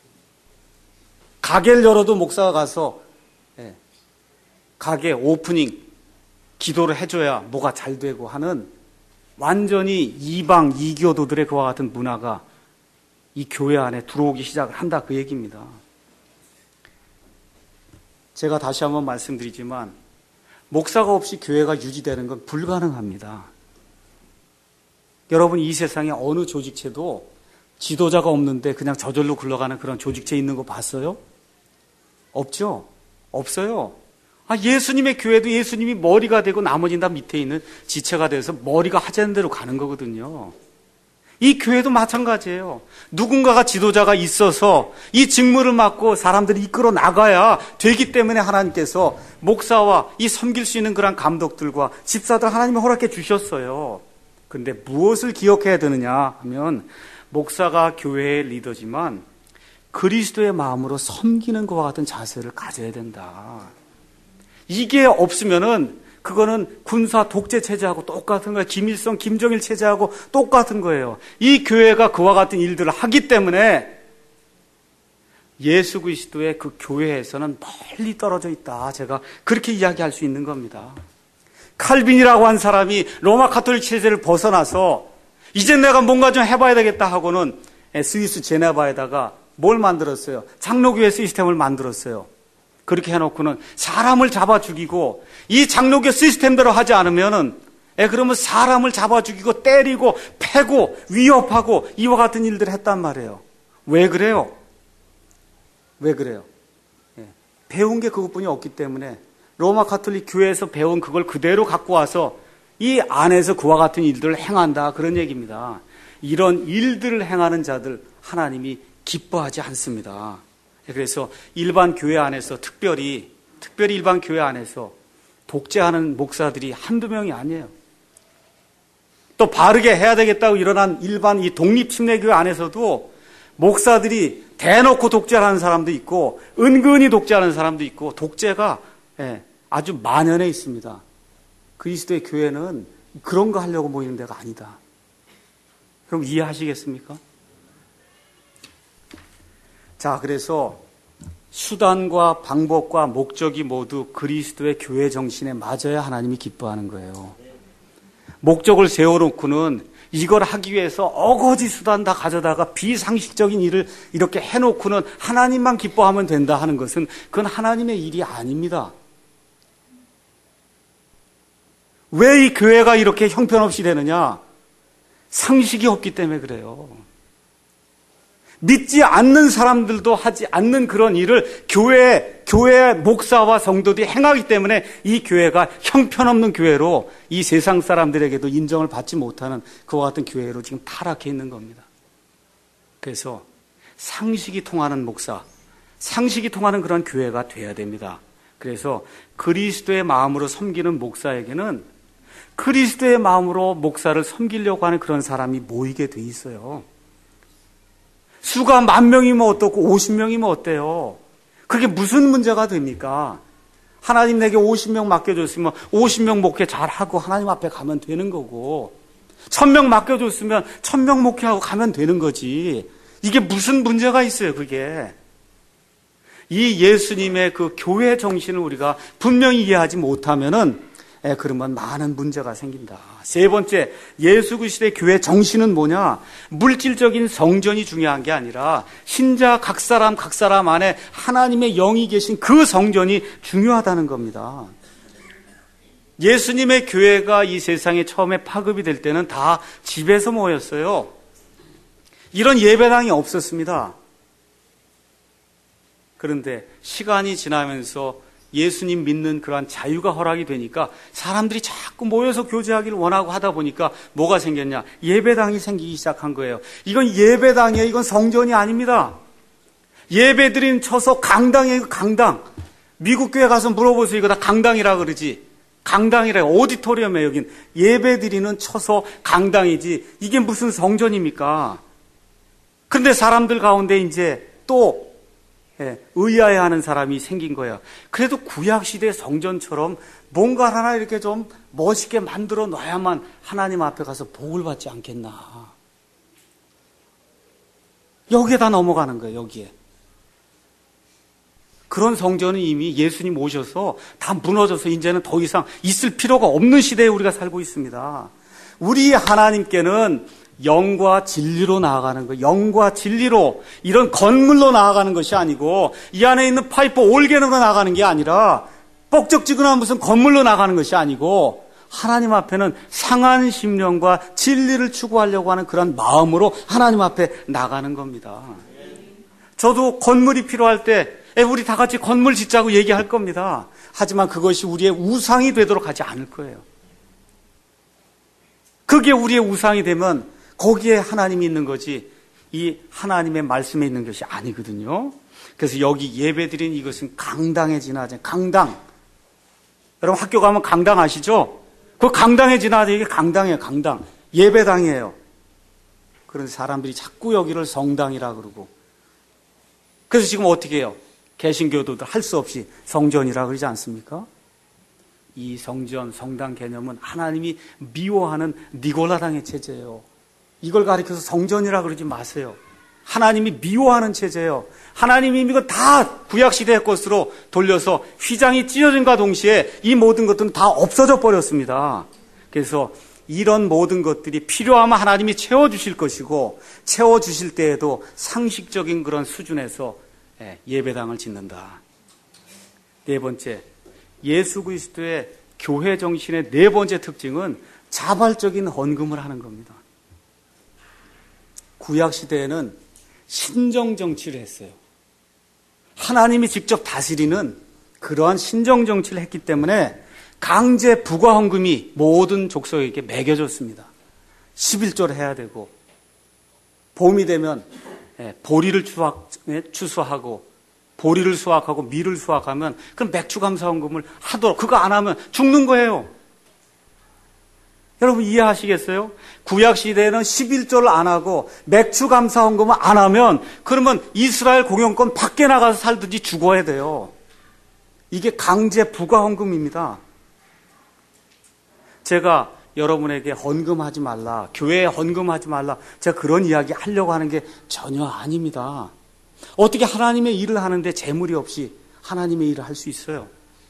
가게를 열어도 목사가 가서 가게 오프닝 기도를 해줘야 뭐가 잘 되고 하는 완전히 이방 이교도들의 그와 같은 문화가 이 교회 안에 들어오기 시작을 한다. 그 얘기입니다. 제가 다시 한번 말씀드리지만 목사가 없이 교회가 유지되는 건 불가능합니다. 여러분, 이 세상에 어느 조직체도 지도자가 없는데 그냥 저절로 굴러가는 그런 조직체 있는 거 봤어요? 없죠? 없어요. 아, 예수님의 교회도 예수님이 머리가 되고 나머지는 다 밑에 있는 지체가 돼서 머리가 하자는 대로 가는 거거든요. 이 교회도 마찬가지예요. 누군가가 지도자가 있어서 이 직무를 맡고 사람들이 이끌어 나가야 되기 때문에 하나님께서 목사와 이 섬길 수 있는 그런 감독들과 집사들 하나님이 허락해 주셨어요. 그런데 무엇을 기억해야 되느냐 하면 목사가 교회의 리더지만 그리스도의 마음으로 섬기는 것과 같은 자세를 가져야 된다. 이게 없으면은 그거는 군사 독재 체제하고 똑같은 거예요. 김일성, 김정일 체제하고 똑같은 거예요. 이 교회가 그와 같은 일들을 하기 때문에 예수 그리스도의 그 교회에서는 멀리 떨어져 있다. 제가 그렇게 이야기할 수 있는 겁니다. 칼빈이라고 한 사람이 로마 가톨릭 체제를 벗어나서 이제 내가 뭔가 좀 해봐야 되겠다 하고는 스위스 제네바에다가 뭘 만들었어요? 장로교회 시스템을 만들었어요. 그렇게 해놓고는 사람을 잡아 죽이고, 이 장로교 시스템대로 하지 않으면은, 예, 그러면 사람을 잡아 죽이고, 때리고, 패고, 위협하고, 이와 같은 일들을 했단 말이에요. 왜 그래요? 왜 그래요? 예, 배운 게 그것뿐이 없기 때문에 로마 가톨릭 교회에서 배운 그걸 그대로 갖고 와서 이 안에서 그와 같은 일들을 행한다, 그런 얘기입니다. 이런 일들을 행하는 자들 하나님이 기뻐하지 않습니다. 그래서 일반 교회 안에서 특별히 특별히 일반 교회 안에서 독재하는 목사들이 한두 명이 아니에요. 또 바르게 해야 되겠다고 일어난 일반 이 독립침례교회 안에서도 목사들이 대놓고 독재하는 사람도 있고 은근히 독재하는 사람도 있고 독재가 아주 만연해 있습니다. 그리스도의 교회는 그런 거 하려고 모이는 데가 아니다. 그럼 이해하시겠습니까? 자, 그래서 수단과 방법과 목적이 모두 그리스도의 교회 정신에 맞아야 하나님이 기뻐하는 거예요. 목적을 세워놓고는 이걸 하기 위해서 어거지 수단 다 가져다가 비상식적인 일을 이렇게 해놓고는 하나님만 기뻐하면 된다 하는 것은 그건 하나님의 일이 아닙니다. 왜 이 교회가 이렇게 형편없이 되느냐? 상식이 없기 때문에 그래요. 믿지 않는 사람들도 하지 않는 그런 일을 교회, 교회 목사와 성도들이 행하기 때문에 이 교회가 형편없는 교회로 이 세상 사람들에게도 인정을 받지 못하는 그와 같은 교회로 지금 타락해 있는 겁니다. 그래서 상식이 통하는 목사, 상식이 통하는 그런 교회가 돼야 됩니다. 그래서 그리스도의 마음으로 섬기는 목사에게는 그리스도의 마음으로 목사를 섬기려고 하는 그런 사람이 모이게 돼 있어요. 수가 만 명이면 어떻고 오십 명이면 어때요? 그게 무슨 문제가 됩니까? 하나님 내게 오십 명 맡겨줬으면 오십 명 목회 잘하고 하나님 앞에 가면 되는 거고, 천 명 맡겨줬으면 천 명 목회하고 가면 되는 거지. 이게 무슨 문제가 있어요, 그게. 이 예수님의 그 교회 정신을 우리가 분명히 이해하지 못하면은 예, 그러면 많은 문제가 생긴다. 세 번째, 예수 그리스도의 교회 정신은 뭐냐? 물질적인 성전이 중요한 게 아니라 신자 각 사람 각 사람 안에 하나님의 영이 계신 그 성전이 중요하다는 겁니다. 예수님의 교회가 이 세상에 처음에 파급이 될 때는 다 집에서 모였어요. 이런 예배당이 없었습니다. 그런데 시간이 지나면서 예수님 믿는 그러한 자유가 허락이 되니까 사람들이 자꾸 모여서 교제하기를 원하고 하다 보니까 뭐가 생겼냐? 예배당이 생기기 시작한 거예요. 이건 예배당이에요. 이건 성전이 아닙니다. 예배드린 쳐서 강당이에요. 강당. 미국 교회 가서 물어보세요. 이거 다 강당이라 그러지. 강당이라, 오디토리엄이에요. 여긴 예배드리는 쳐서 강당이지. 이게 무슨 성전입니까? 그런데 사람들 가운데 이제 또 예, 의아해하는 사람이 생긴 거예요. 그래도 구약시대 성전처럼 뭔가 하나 이렇게 좀 멋있게 만들어 놔야만 하나님 앞에 가서 복을 받지 않겠나. 여기에다 넘어가는 거예요, 여기에. 그런 성전은 이미 예수님 오셔서 다 무너져서 이제는 더 이상 있을 필요가 없는 시대에 우리가 살고 있습니다. 우리 하나님께는 영과 진리로 나아가는 거예요. 영과 진리로, 이런 건물로 나아가는 것이 아니고 이 안에 있는 파이프 올게으로 나아가는 게 아니라 뻑적지근한 무슨 건물로 나가는 것이 아니고 하나님 앞에는 상한 심령과 진리를 추구하려고 하는 그런 마음으로 하나님 앞에 나가는 겁니다. 저도 건물이 필요할 때 우리 다 같이 건물 짓자고 얘기할 겁니다. 하지만 그것이 우리의 우상이 되도록 하지 않을 거예요. 그게 우리의 우상이 되면 거기에 하나님이 있는 거지 이 하나님의 말씀에 있는 것이 아니거든요. 그래서 여기 예배드린 이것은 강당에 지나지. 강당. 여러분 학교 가면 강당 아시죠? 그 강당에 지나지. 이게 강당이에요. 강당. 예배당이에요. 그런 사람들이 자꾸 여기를 성당이라 그러고. 그래서 지금 어떻게 해요? 개신교도들 할 수 없이 성전이라 그러지 않습니까? 이 성전, 성당 개념은 하나님이 미워하는 니골라당의 체제예요. 이걸 가리켜서 성전이라 그러지 마세요. 하나님이 미워하는 체제예요. 하나님이 이거 다 구약시대의 것으로 돌려서 휘장이 찢어진과 동시에 이 모든 것들은 다 없어져 버렸습니다. 그래서 이런 모든 것들이 필요하면 하나님이 채워주실 것이고 채워주실 때에도 상식적인 그런 수준에서 예배당을 짓는다. 네 번째, 예수 그리스도의 교회 정신의 네 번째 특징은 자발적인 헌금을 하는 겁니다. 구약시대에는 신정정치를 했어요. 하나님이 직접 다스리는 그러한 신정정치를 했기 때문에 강제 부과헌금이 모든 족속에게 매겨졌습니다. 십일조를 해야 되고, 봄이 되면 보리를 추악, 추수하고 보리를 수확하고 밀을 수확하면 그럼 맥주감사헌금을 하도록, 그거 안 하면 죽는 거예요. 여러분 이해하시겠어요? 구약시대에는 십일조를 안 하고 맥주감사헌금을 안 하면 그러면 이스라엘 공영권 밖에 나가서 살든지 죽어야 돼요. 이게 강제 부과헌금입니다. 제가 여러분에게 헌금하지 말라, 교회에 헌금하지 말라, 제가 그런 이야기 하려고 하는 게 전혀 아닙니다. 어떻게 하나님의 일을 하는데 재물이 없이 하나님의 일을 할 수 있어요?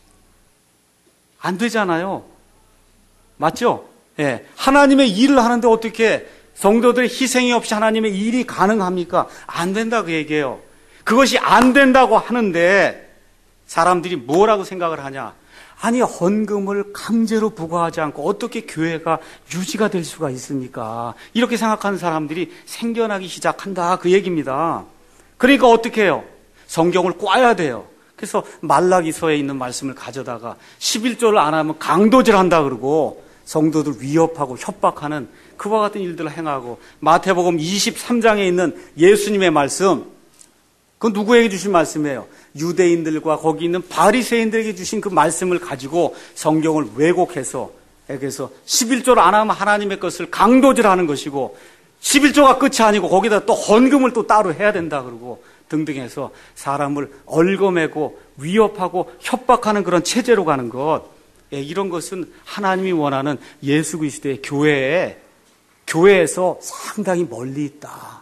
안 되잖아요. 맞죠? 예. 하나님의 일을 하는데 어떻게 성도들의 희생이 없이 하나님의 일이 가능합니까? 안 된다 그 얘기예요. 그것이 안 된다고 하는데 사람들이 뭐라고 생각을 하냐? 아니, 헌금을 강제로 부과하지 않고 어떻게 교회가 유지가 될 수가 있습니까? 이렇게 생각하는 사람들이 생겨나기 시작한다 그 얘기입니다. 그러니까 어떻게 해요? 성경을 꽈야 돼요. 그래서 말라기서에 있는 말씀을 가져다가 십일조를 안 하면 강도질한다 그러고 성도들 위협하고 협박하는 그와 같은 일들을 행하고, 마태복음 이십삼 장에 있는 예수님의 말씀, 그건 누구에게 주신 말씀이에요? 유대인들과 거기 있는 바리새인들에게 주신 그 말씀을 가지고 성경을 왜곡해서, 그래서 십일조를 안 하면 하나님의 것을 강도질하는 것이고 십일조가 끝이 아니고 거기다 또 헌금을 또 따로 해야 된다 그러고 등등 해서 사람을 얽어매고 위협하고 협박하는 그런 체제로 가는 것, 이런 것은 하나님이 원하는 예수 그리스도의 교회에, 교회에서 상당히 멀리 있다.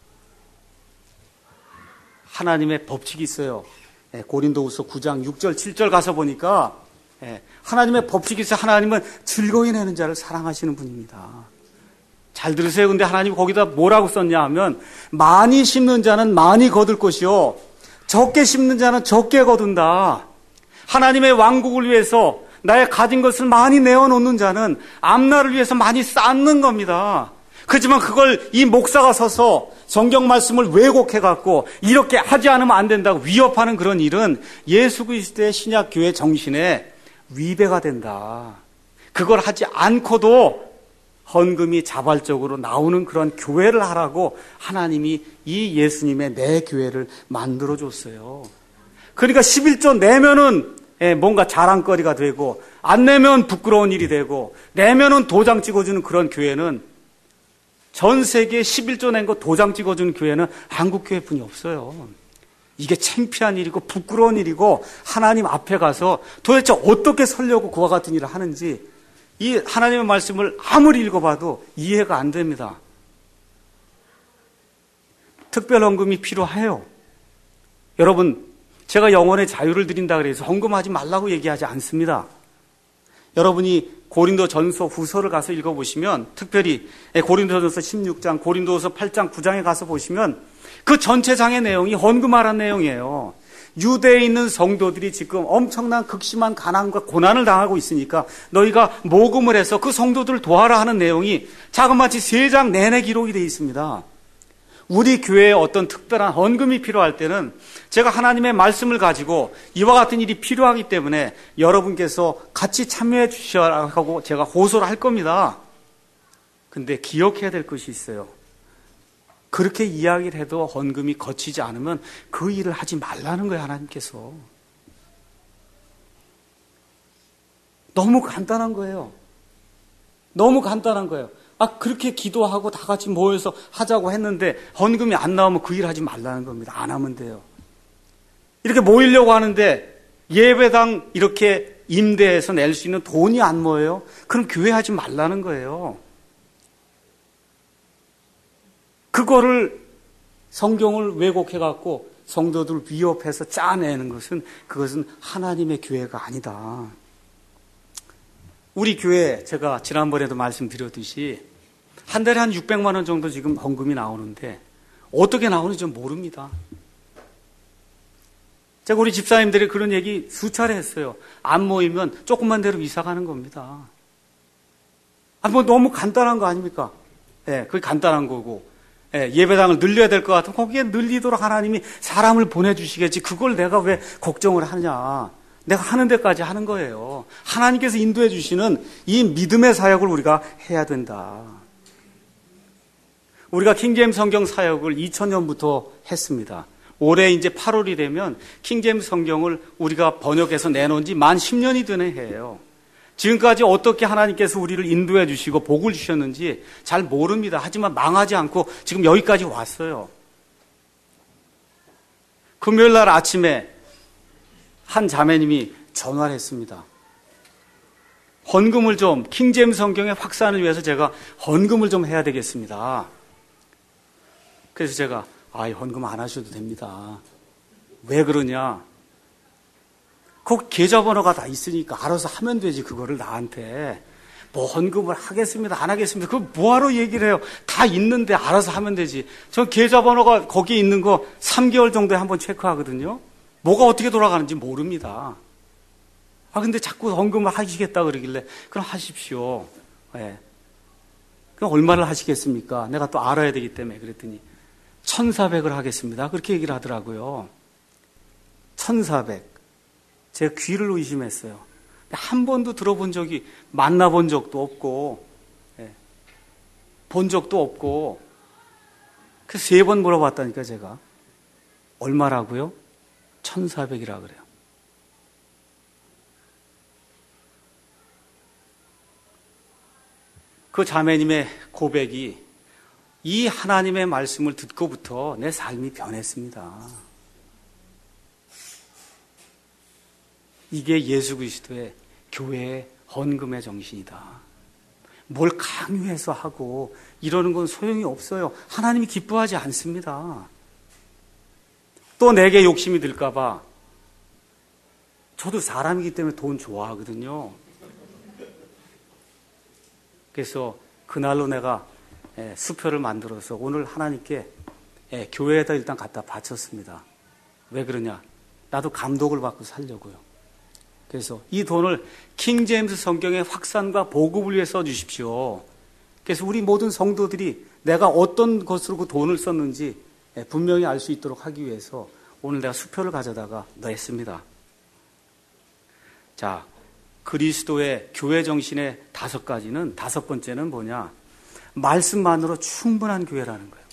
하나님의 법칙이 있어요. 고린도후서 구 장 육 절 칠 절 가서 보니까 하나님의 법칙이 있어요. 하나님은 즐거이 내는 자를 사랑하시는 분입니다. 잘 들으세요. 근데 하나님이 거기다 뭐라고 썼냐 하면, 많이 심는 자는 많이 거둘 것이요 적게 심는 자는 적게 거둔다. 하나님의 왕국을 위해서 나의 가진 것을 많이 내어놓는 자는 앞날을 위해서 많이 쌓는 겁니다. 그렇지만 그걸 이 목사가 서서 성경 말씀을 왜곡해갖고 이렇게 하지 않으면 안 된다고 위협하는 그런 일은 예수 그리스도의 신약 교회 정신에 위배가 된다. 그걸 하지 않고도 헌금이 자발적으로 나오는 그런 교회를 하라고 하나님이 이 예수님의 내 교회를 만들어줬어요. 그러니까 십일조 내면은 뭔가 자랑거리가 되고, 안 내면 부끄러운 일이 되고, 내면은 도장 찍어주는 그런 교회는, 전 세계에 십일조 낸 거 도장 찍어주는 교회는 한국 교회뿐이 없어요. 이게 창피한 일이고 부끄러운 일이고, 하나님 앞에 가서 도대체 어떻게 살려고 그와 같은 일을 하는지 이 하나님의 말씀을 아무리 읽어봐도 이해가 안 됩니다. 특별 헌금이 필요해요. 여러분, 제가 영혼의 자유를 드린다 그래서 헌금하지 말라고 얘기하지 않습니다. 여러분이 고린도전서 후서를 가서 읽어보시면, 특별히 고린도전서 십육 장, 고린도서 팔 장, 구 장에 가서 보시면 그 전체 장의 내용이 헌금하라는 내용이에요. 유대에 있는 성도들이 지금 엄청난 극심한 가난과 고난을 당하고 있으니까 너희가 모금을 해서 그 성도들을 도와라 하는 내용이 자그마치 세 장 내내 기록이 되어 있습니다. 우리 교회에 어떤 특별한 헌금이 필요할 때는 제가 하나님의 말씀을 가지고 이와 같은 일이 필요하기 때문에 여러분께서 같이 참여해 주시라고 제가 호소를 할 겁니다. 근데 기억해야 될 것이 있어요. 그렇게 이야기를 해도 헌금이 거치지 않으면 그 일을 하지 말라는 거예요, 하나님께서. 너무 간단한 거예요. 너무 간단한 거예요. 아, 그렇게 기도하고 다 같이 모여서 하자고 했는데 헌금이 안 나오면 그 일 하지 말라는 겁니다. 안 하면 돼요. 이렇게 모이려고 하는데 예배당 이렇게 임대해서 낼 수 있는 돈이 안 모여요? 그럼 교회 하지 말라는 거예요. 그거를 성경을 왜곡해갖고 성도들을 위협해서 짜내는 것은, 그것은 하나님의 교회가 아니다. 우리 교회, 제가 지난번에도 말씀드렸듯이 한 달에 한 육백만 원 정도 지금 헌금이 나오는데 어떻게 나오는지 좀 모릅니다. 제가 우리 집사님들이 그런 얘기 수차례 했어요. 안 모이면 조금만 대로 이사 가는 겁니다. 아, 뭐 너무 간단한 거 아닙니까? 예, 네, 그게 간단한 거고. 예, 예배당을 늘려야 될 것 같으면 거기에 늘리도록 하나님이 사람을 보내주시겠지. 그걸 내가 왜 걱정을 하냐. 내가 하는 데까지 하는 거예요. 하나님께서 인도해 주시는 이 믿음의 사역을 우리가 해야 된다. 우리가 킹제임스 성경 사역을 이천 년부터 했습니다. 올해 이제 팔월이 되면 킹제임스 성경을 우리가 번역해서 내놓은 지 만 십 년이 되는 해예요. 지금까지 어떻게 하나님께서 우리를 인도해 주시고 복을 주셨는지 잘 모릅니다. 하지만 망하지 않고 지금 여기까지 왔어요. 금요일 날 아침에 한 자매님이 전화를 했습니다. 헌금을 좀, 킹제임스 성경의 확산을 위해서 제가 헌금을 좀 해야 되겠습니다. 그래서 제가 아, 헌금 안 하셔도 됩니다. 왜 그러냐? 그 계좌번호가 다 있으니까 알아서 하면 되지. 그거를 나한테 뭐 헌금을 하겠습니다, 안 하겠습니다. 그거 뭐하러 얘기를 해요? 다 있는데 알아서 하면 되지. 저 계좌번호가 거기에 있는 거 삼 개월 정도에 한번 체크하거든요. 뭐가 어떻게 돌아가는지 모릅니다. 아, 근데 자꾸 헌금을 하시겠다 그러길래 그럼 하십시오. 네. 그럼 얼마를 하시겠습니까? 내가 또 알아야 되기 때문에 그랬더니 천사백을 하겠습니다. 그렇게 얘기를 하더라고요. 천사백. 제가 귀를 의심했어요. 한 번도 들어본 적이, 만나본 적도 없고, 예, 본 적도 없고, 그래서 세 번 물어봤다니까, 제가. 얼마라고요? 천사백이라 그래요. 그 자매님의 고백이 이 하나님의 말씀을 듣고부터 내 삶이 변했습니다. 이게 예수 그리스도의 교회의 헌금의 정신이다. 뭘 강요해서 하고 이러는 건 소용이 없어요. 하나님이 기뻐하지 않습니다. 또 내게 욕심이 들까 봐. 저도 사람이기 때문에 돈 좋아하거든요. 그래서 그날로 내가 수표를 만들어서 오늘 하나님께 교회에다 일단 갖다 바쳤습니다. 왜 그러냐? 나도 감독을 받고 살려고요. 그래서 이 돈을 킹제임스 성경의 확산과 보급을 위해 써주십시오. 그래서 우리 모든 성도들이 내가 어떤 것으로 그 돈을 썼는지 분명히 알 수 있도록 하기 위해서 오늘 내가 수표를 가져다가 냈습니다. 자, 그리스도의 교회 정신의 다섯 가지는, 다섯 번째는 뭐냐? 말씀만으로 충분한 교회라는 거예요.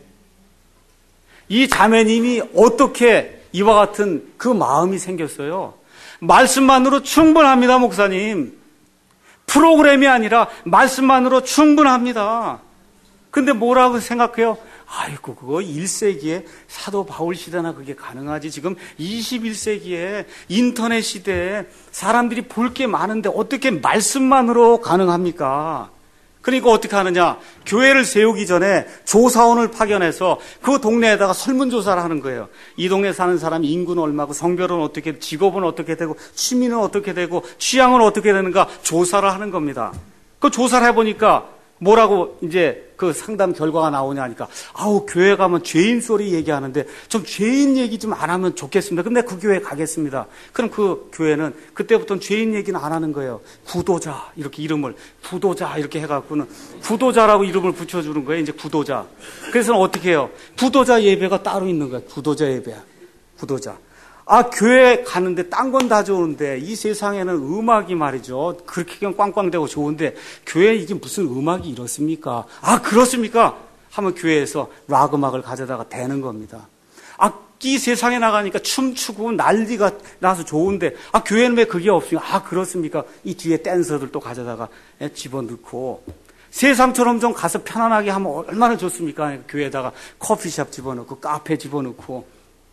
이 자매님이 어떻게 이와 같은 그 마음이 생겼어요? 말씀만으로 충분합니다, 목사님. 프로그램이 아니라 말씀만으로 충분합니다. 근데 뭐라고 생각해요? 아이고, 그거 일 세기에 사도 바울 시대나 그게 가능하지. 지금 이십일 세기에 인터넷 시대에 사람들이 볼 게 많은데 어떻게 말씀만으로 가능합니까? 그러니까 어떻게 하느냐? 교회를 세우기 전에 조사원을 파견해서 그 동네에다가 설문조사를 하는 거예요. 이 동네 사는 사람 인구는 얼마고, 성별은 어떻게, 직업은 어떻게 되고, 취미는 어떻게 되고, 취향은 어떻게 되는가 조사를 하는 겁니다. 그 조사를 해보니까 뭐라고 이제 그 상담 결과가 나오냐 하니까, 아우, 교회 가면 죄인 소리 얘기하는데 좀 죄인 얘기 좀 안 하면 좋겠습니다. 근데 그 교회 가겠습니다. 그럼 그 교회는 그때부터는 죄인 얘기는 안 하는 거예요. 구도자, 이렇게 이름을, 구도자 이렇게 해갖고는 구도자라고 이름을 붙여주는 거예요. 이제 구도자. 그래서 어떻게 해요? 구도자 예배가 따로 있는 거예요. 구도자 예배야. 구도자. 아, 교회 가는데 딴 건 다 좋은데 이 세상에는 음악이 말이죠. 그렇게 그냥 꽝꽝대고 좋은데 교회에 이게 무슨 음악이 이렇습니까? 아, 그렇습니까? 하면 교회에서 락 음악을 가져다가 대는 겁니다. 아, 이 세상에 나가니까 춤추고 난리가 나서 좋은데 아, 교회는 왜 그게 없습니까? 아, 그렇습니까? 이 뒤에 댄서들 또 가져다가 집어넣고 세상처럼 좀 가서 편안하게 하면 얼마나 좋습니까? 교회에다가 커피숍 집어넣고 카페 집어넣고.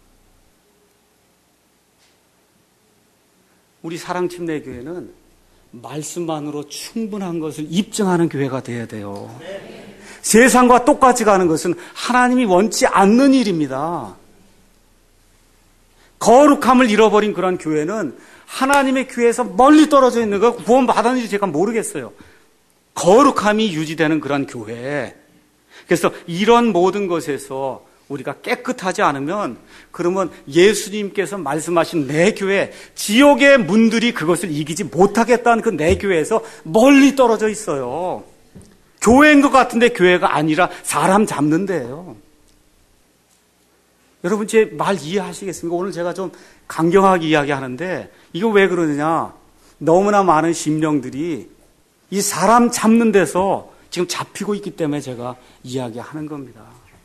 우리 사랑침례교회는 말씀만으로 충분한 것을 입증하는 교회가 돼야 돼요. 네. 세상과 똑같이 가는 것은 하나님이 원치 않는 일입니다. 거룩함을 잃어버린 그런 교회는 하나님의 교회에서 멀리 떨어져 있는 거 구원 받았는지 제가 모르겠어요. 거룩함이 유지되는 그런 교회. 그래서 이런 모든 것에서 우리가 깨끗하지 않으면 그러면 예수님께서 말씀하신 내 교회, 지옥의 문들이 그것을 이기지 못하겠다는 그 내 교회에서 멀리 떨어져 있어요. 교회인 것 같은데 교회가 아니라 사람 잡는 데예요. 여러분 제 말 이해하시겠습니까? 오늘 제가 좀 강경하게 이야기하는데 이거 왜 그러느냐? 너무나 많은 심령들이 이 사람 잡는 데서 지금 잡히고 있기 때문에 제가 이야기하는 겁니다.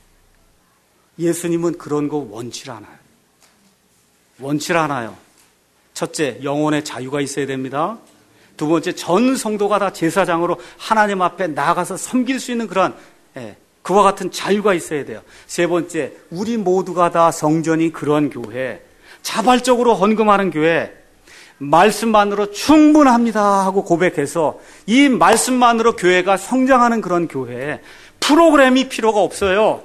예수님은 그런 거 원치 않아요. 원치 않아요. 첫째, 영혼의 자유가 있어야 됩니다. 두 번째, 전 성도가 다 제사장으로 하나님 앞에 나가서 섬길 수 있는 그런 예, 그와 같은 자유가 있어야 돼요. 세 번째, 우리 모두가 다 성전이 그런 교회, 자발적으로 헌금하는 교회, 말씀만으로 충분합니다 하고 고백해서 이 말씀만으로 교회가 성장하는 그런 교회, 프로그램이 필요가 없어요.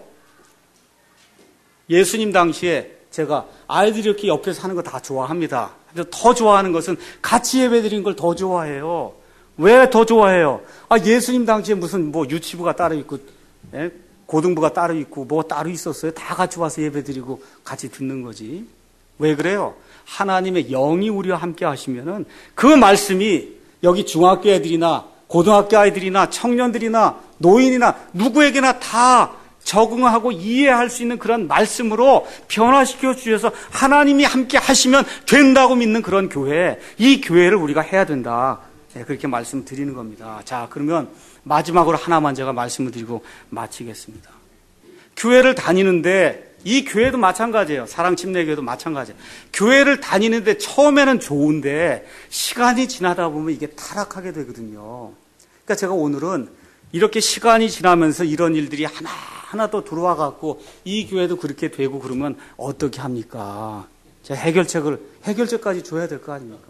예수님 당시에 제가 아이들이 이렇게 옆에서 하는 거 다 좋아합니다. 더 좋아하는 것은 같이 예배드리는 걸 더 좋아해요. 왜 더 좋아해요? 아, 예수님 당시에 무슨 뭐 유치부가 따로 있고, 예? 고등부가 따로 있고, 뭐 따로 있었어요? 다 같이 와서 예배드리고 같이 듣는 거지. 왜 그래요? 하나님의 영이 우리와 함께 하시면은 그 말씀이 여기 중학교 애들이나 고등학교 아이들이나 청년들이나 노인이나 누구에게나 다 적응하고 이해할 수 있는 그런 말씀으로 변화시켜 주셔서 하나님이 함께 하시면 된다고 믿는 그런 교회, 이 교회를 우리가 해야 된다. 네, 그렇게 말씀드리는 겁니다. 자, 그러면 마지막으로 하나만 제가 말씀을 드리고 마치겠습니다. 교회를 다니는데 이 교회도 마찬가지예요. 사랑침례교회도 마찬가지예요. 교회를 다니는데 처음에는 좋은데 시간이 지나다 보면 이게 타락하게 되거든요. 그러니까 제가 오늘은 이렇게 시간이 지나면서 이런 일들이 하나하나 또 들어와 갖고 이 교회도 그렇게 되고 그러면 어떻게 합니까? 제가 해결책을, 해결책까지 줘야 될 거 아닙니까?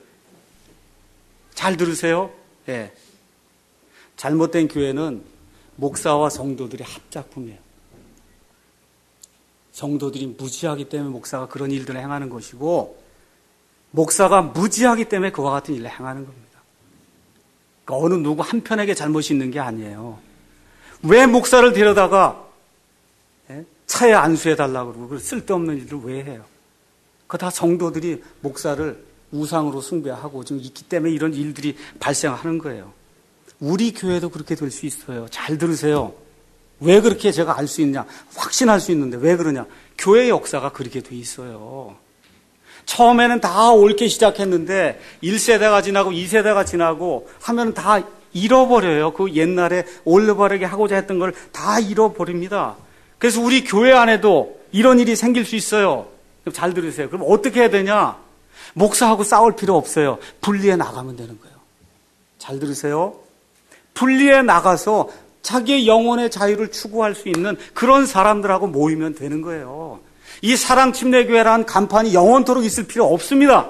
잘 들으세요. 예. 잘못된 교회는 목사와 성도들의 합작품이에요. 성도들이 무지하기 때문에 목사가 그런 일들을 행하는 것이고, 목사가 무지하기 때문에 그와 같은 일을 행하는 겁니다. 그러니까 어느 누구 한편에게 잘못이 있는 게 아니에요. 왜 목사를 데려다가 차에 안수해달라고 그러고 쓸데없는 일을 왜 해요? 그거 다 성도들이 목사를 우상으로 숭배하고 지금 있기 때문에 이런 일들이 발생하는 거예요. 우리 교회도 그렇게 될 수 있어요. 잘 들으세요. 왜 그렇게 제가 알 수 있냐? 확신할 수 있는데 왜 그러냐? 교회의 역사가 그렇게 돼 있어요. 처음에는 다 옳게 시작했는데 일 세대가 지나고 이 세대가 지나고 하면 다 잃어버려요. 그 옛날에 올바르게 하고자 했던 걸 다 잃어버립니다. 그래서 우리 교회 안에도 이런 일이 생길 수 있어요. 잘 들으세요. 그럼 어떻게 해야 되냐? 목사하고 싸울 필요 없어요. 분리해 나가면 되는 거예요. 잘 들으세요. 분리해 나가서 자기의 영혼의 자유를 추구할 수 있는 그런 사람들하고 모이면 되는 거예요. 이 사랑침례교회라는 간판이 영원토록 있을 필요 없습니다.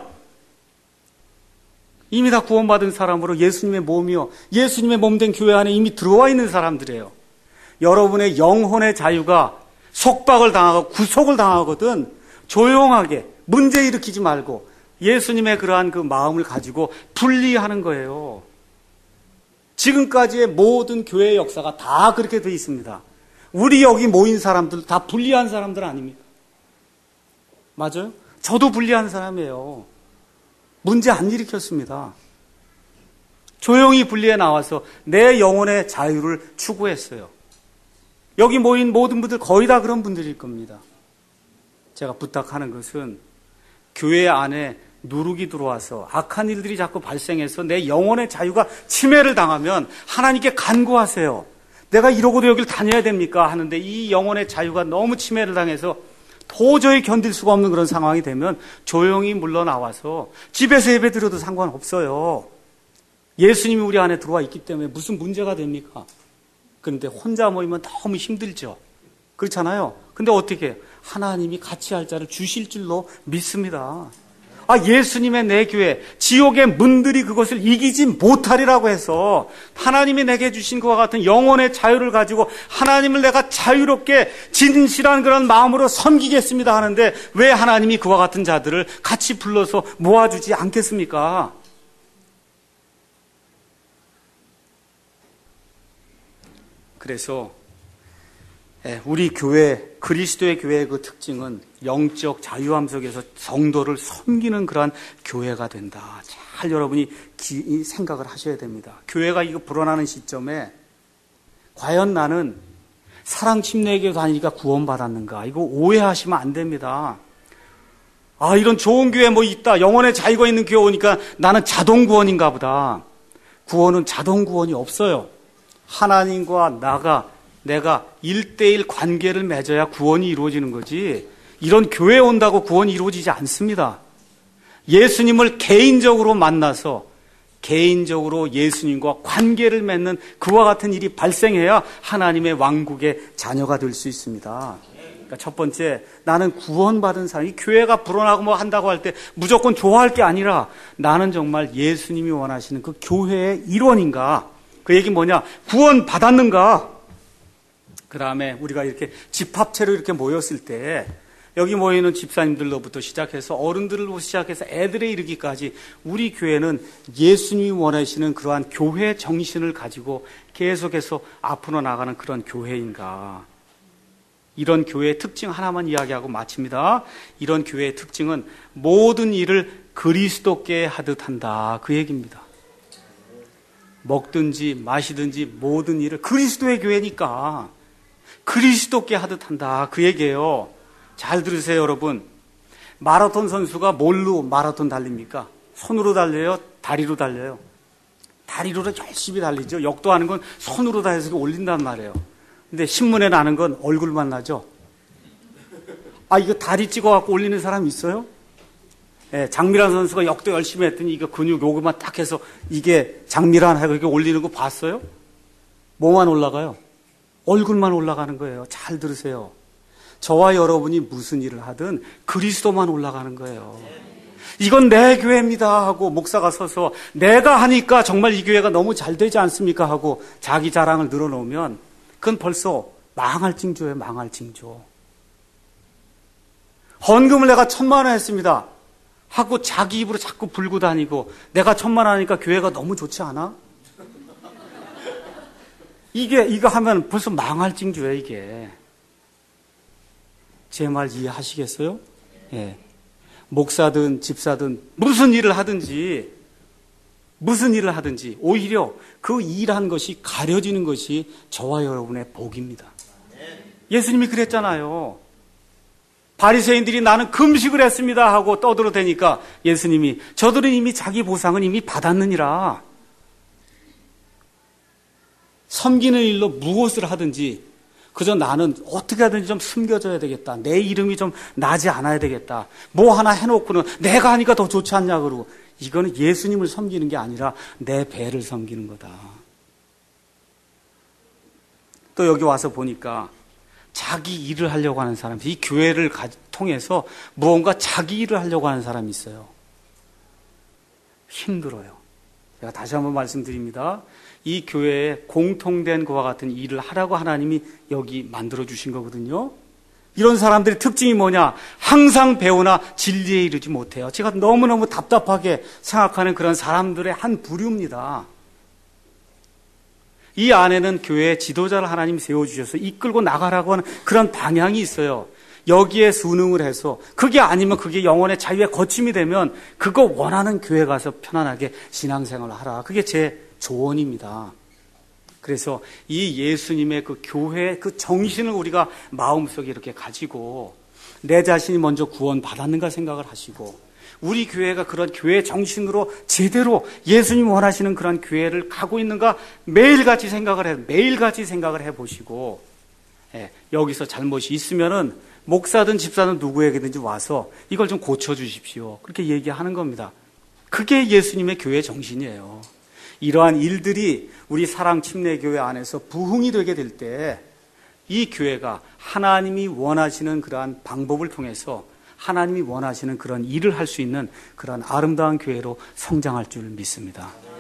이미 다 구원받은 사람으로 예수님의 몸이요, 예수님의 몸된 교회 안에 이미 들어와 있는 사람들이에요. 여러분의 영혼의 자유가 속박을 당하고 구속을 당하거든 조용하게 문제 일으키지 말고 예수님의 그러한 그 마음을 가지고 분리하는 거예요. 지금까지의 모든 교회의 역사가 다 그렇게 돼 있습니다. 우리 여기 모인 사람들 다 분리한 사람들 아닙니까? 맞아요? 저도 분리한 사람이에요. 문제 안 일으켰습니다. 조용히 분리해 나와서 내 영혼의 자유를 추구했어요. 여기 모인 모든 분들 거의 다 그런 분들일 겁니다. 제가 부탁하는 것은 교회 안에 누룩이 들어와서 악한 일들이 자꾸 발생해서 내 영혼의 자유가 침해를 당하면 하나님께 간구하세요. 내가 이러고도 여길 다녀야 됩니까? 하는데 이 영혼의 자유가 너무 침해를 당해서 도저히 견딜 수가 없는 그런 상황이 되면 조용히 물러나와서 집에서 예배드려도 상관없어요. 예수님이 우리 안에 들어와 있기 때문에 무슨 문제가 됩니까? 그런데 혼자 모이면 너무 힘들죠. 그렇잖아요. 근데 어떻게 해요? 하나님이 같이 할 자를 주실 줄로 믿습니다. 아, 예수님의 내 교회, 지옥의 문들이 그것을 이기지 못하리라고 해서 하나님이 내게 주신 그와 같은 영혼의 자유를 가지고 하나님을 내가 자유롭게 진실한 그런 마음으로 섬기겠습니다 하는데 왜 하나님이 그와 같은 자들을 같이 불러서 모아주지 않겠습니까? 그래서 우리 교회, 그리스도의 교회의 그 특징은 영적 자유함 속에서 성도를 섬기는 그러한 교회가 된다. 잘 여러분이 기, 생각을 하셔야 됩니다. 교회가 이거 불어나는 시점에 과연 나는 사랑 침례교회 다니니까 구원받았는가? 이거 오해하시면 안 됩니다. 아, 이런 좋은 교회 뭐 있다. 영혼의 자유가 있는 교회 오니까 나는 자동 구원인가 보다. 구원은 자동 구원이 없어요. 하나님과 나가, 내가 일대일 관계를 맺어야 구원이 이루어지는 거지. 이런 교회에 온다고 구원이 이루어지지 않습니다. 예수님을 개인적으로 만나서 개인적으로 예수님과 관계를 맺는 그와 같은 일이 발생해야 하나님의 왕국의 자녀가 될 수 있습니다. 그러니까 첫 번째, 나는 구원받은 사람, 이 교회가 불어나고 뭐 한다고 할 때 무조건 좋아할 게 아니라 나는 정말 예수님이 원하시는 그 교회의 일원인가? 그 얘기 뭐냐? 구원받았는가? 그 다음에 우리가 이렇게 집합체로 이렇게 모였을 때 여기 모이는 집사님들로부터 시작해서 어른들로 시작해서 애들에 이르기까지 우리 교회는 예수님이 원하시는 그러한 교회 정신을 가지고 계속해서 앞으로 나가는 그런 교회인가? 이런 교회의 특징 하나만 이야기하고 마칩니다. 이런 교회의 특징은 모든 일을 그리스도께 하듯 한다. 그 얘기입니다. 먹든지 마시든지 모든 일을 그리스도의 교회니까 그리스도께 하듯 한다. 그 얘기예요. 잘 들으세요, 여러분. 마라톤 선수가 뭘로 마라톤 달립니까? 손으로 달려요? 다리로 달려요? 다리로 열심히 달리죠. 역도하는 건 손으로 다 해서 올린단 말이에요. 근데 신문에 나는 건 얼굴만 나죠. 아, 이거 다리 찍어갖고 올리는 사람 있어요? 예, 장미란 선수가 역도 열심히 했더니 이거 근육 요거만 딱 해서 이게 장미란 하고 이렇게 올리는 거 봤어요? 뭐만 올라가요? 얼굴만 올라가는 거예요. 잘 들으세요. 저와 여러분이 무슨 일을 하든 그리스도만 올라가는 거예요. 이건 내 교회입니다 하고 목사가 서서 내가 하니까 정말 이 교회가 너무 잘 되지 않습니까 하고 자기 자랑을 늘어놓으면 그건 벌써 망할 징조예요. 망할 징조. 헌금을 내가 천만 원 했습니다 하고 자기 입으로 자꾸 불고 다니고 내가 천만 원 하니까 교회가 너무 좋지 않아? 이게 이거 하면 벌써 망할 징조예요. 이게. 제 말 이해하시겠어요? 예. 목사든 집사든 무슨 일을 하든지 무슨 일을 하든지 오히려 그 일한 것이 가려지는 것이 저와 여러분의 복입니다. 예수님이 그랬잖아요. 바리새인들이 나는 금식을 했습니다 하고 떠들어대니까 예수님이 저들은 이미 자기 보상은 이미 받았느니라. 섬기는 일로 무엇을 하든지 그저 나는 어떻게 하든지 좀 숨겨져야 되겠다. 내 이름이 좀 나지 않아야 되겠다. 뭐 하나 해놓고는 내가 하니까 더 좋지 않냐 그러고 이거는 예수님을 섬기는 게 아니라 내 배를 섬기는 거다. 또 여기 와서 보니까 자기 일을 하려고 하는 사람, 이 교회를 통해서 무언가 자기 일을 하려고 하는 사람이 있어요. 힘들어요. 제가 다시 한번 말씀드립니다. 이 교회에 공통된 그와 같은 일을 하라고 하나님이 여기 만들어주신 거거든요. 이런 사람들의 특징이 뭐냐? 항상 배우나 진리에 이르지 못해요. 제가 너무너무 답답하게 생각하는 그런 사람들의 한 부류입니다. 이 안에는 교회의 지도자를 하나님이 세워주셔서 이끌고 나가라고 하는 그런 방향이 있어요. 여기에 순응을 해서 그게 아니면 그게 영혼의 자유의 거침이 되면 그거 원하는 교회 가서 편안하게 신앙생활을 하라. 그게 제 조언입니다. 그래서 이 예수님의 그 교회의 그 정신을 우리가 마음속에 이렇게 가지고 내 자신이 먼저 구원받았는가 생각을 하시고 우리 교회가 그런 교회 정신으로 제대로 예수님 원하시는 그런 교회를 가고 있는가 매일같이 생각을 해 매일같이 생각을 해보시고 예, 여기서 잘못이 있으면은 목사든 집사든 누구에게든지 와서 이걸 좀 고쳐주십시오. 그렇게 얘기하는 겁니다. 그게 예수님의 교회 정신이에요. 이러한 일들이 우리 사랑침례교회 안에서 부흥이 되게 될 때 이 교회가 하나님이 원하시는 그러한 방법을 통해서 하나님이 원하시는 그런 일을 할 수 있는 그런 아름다운 교회로 성장할 줄 믿습니다.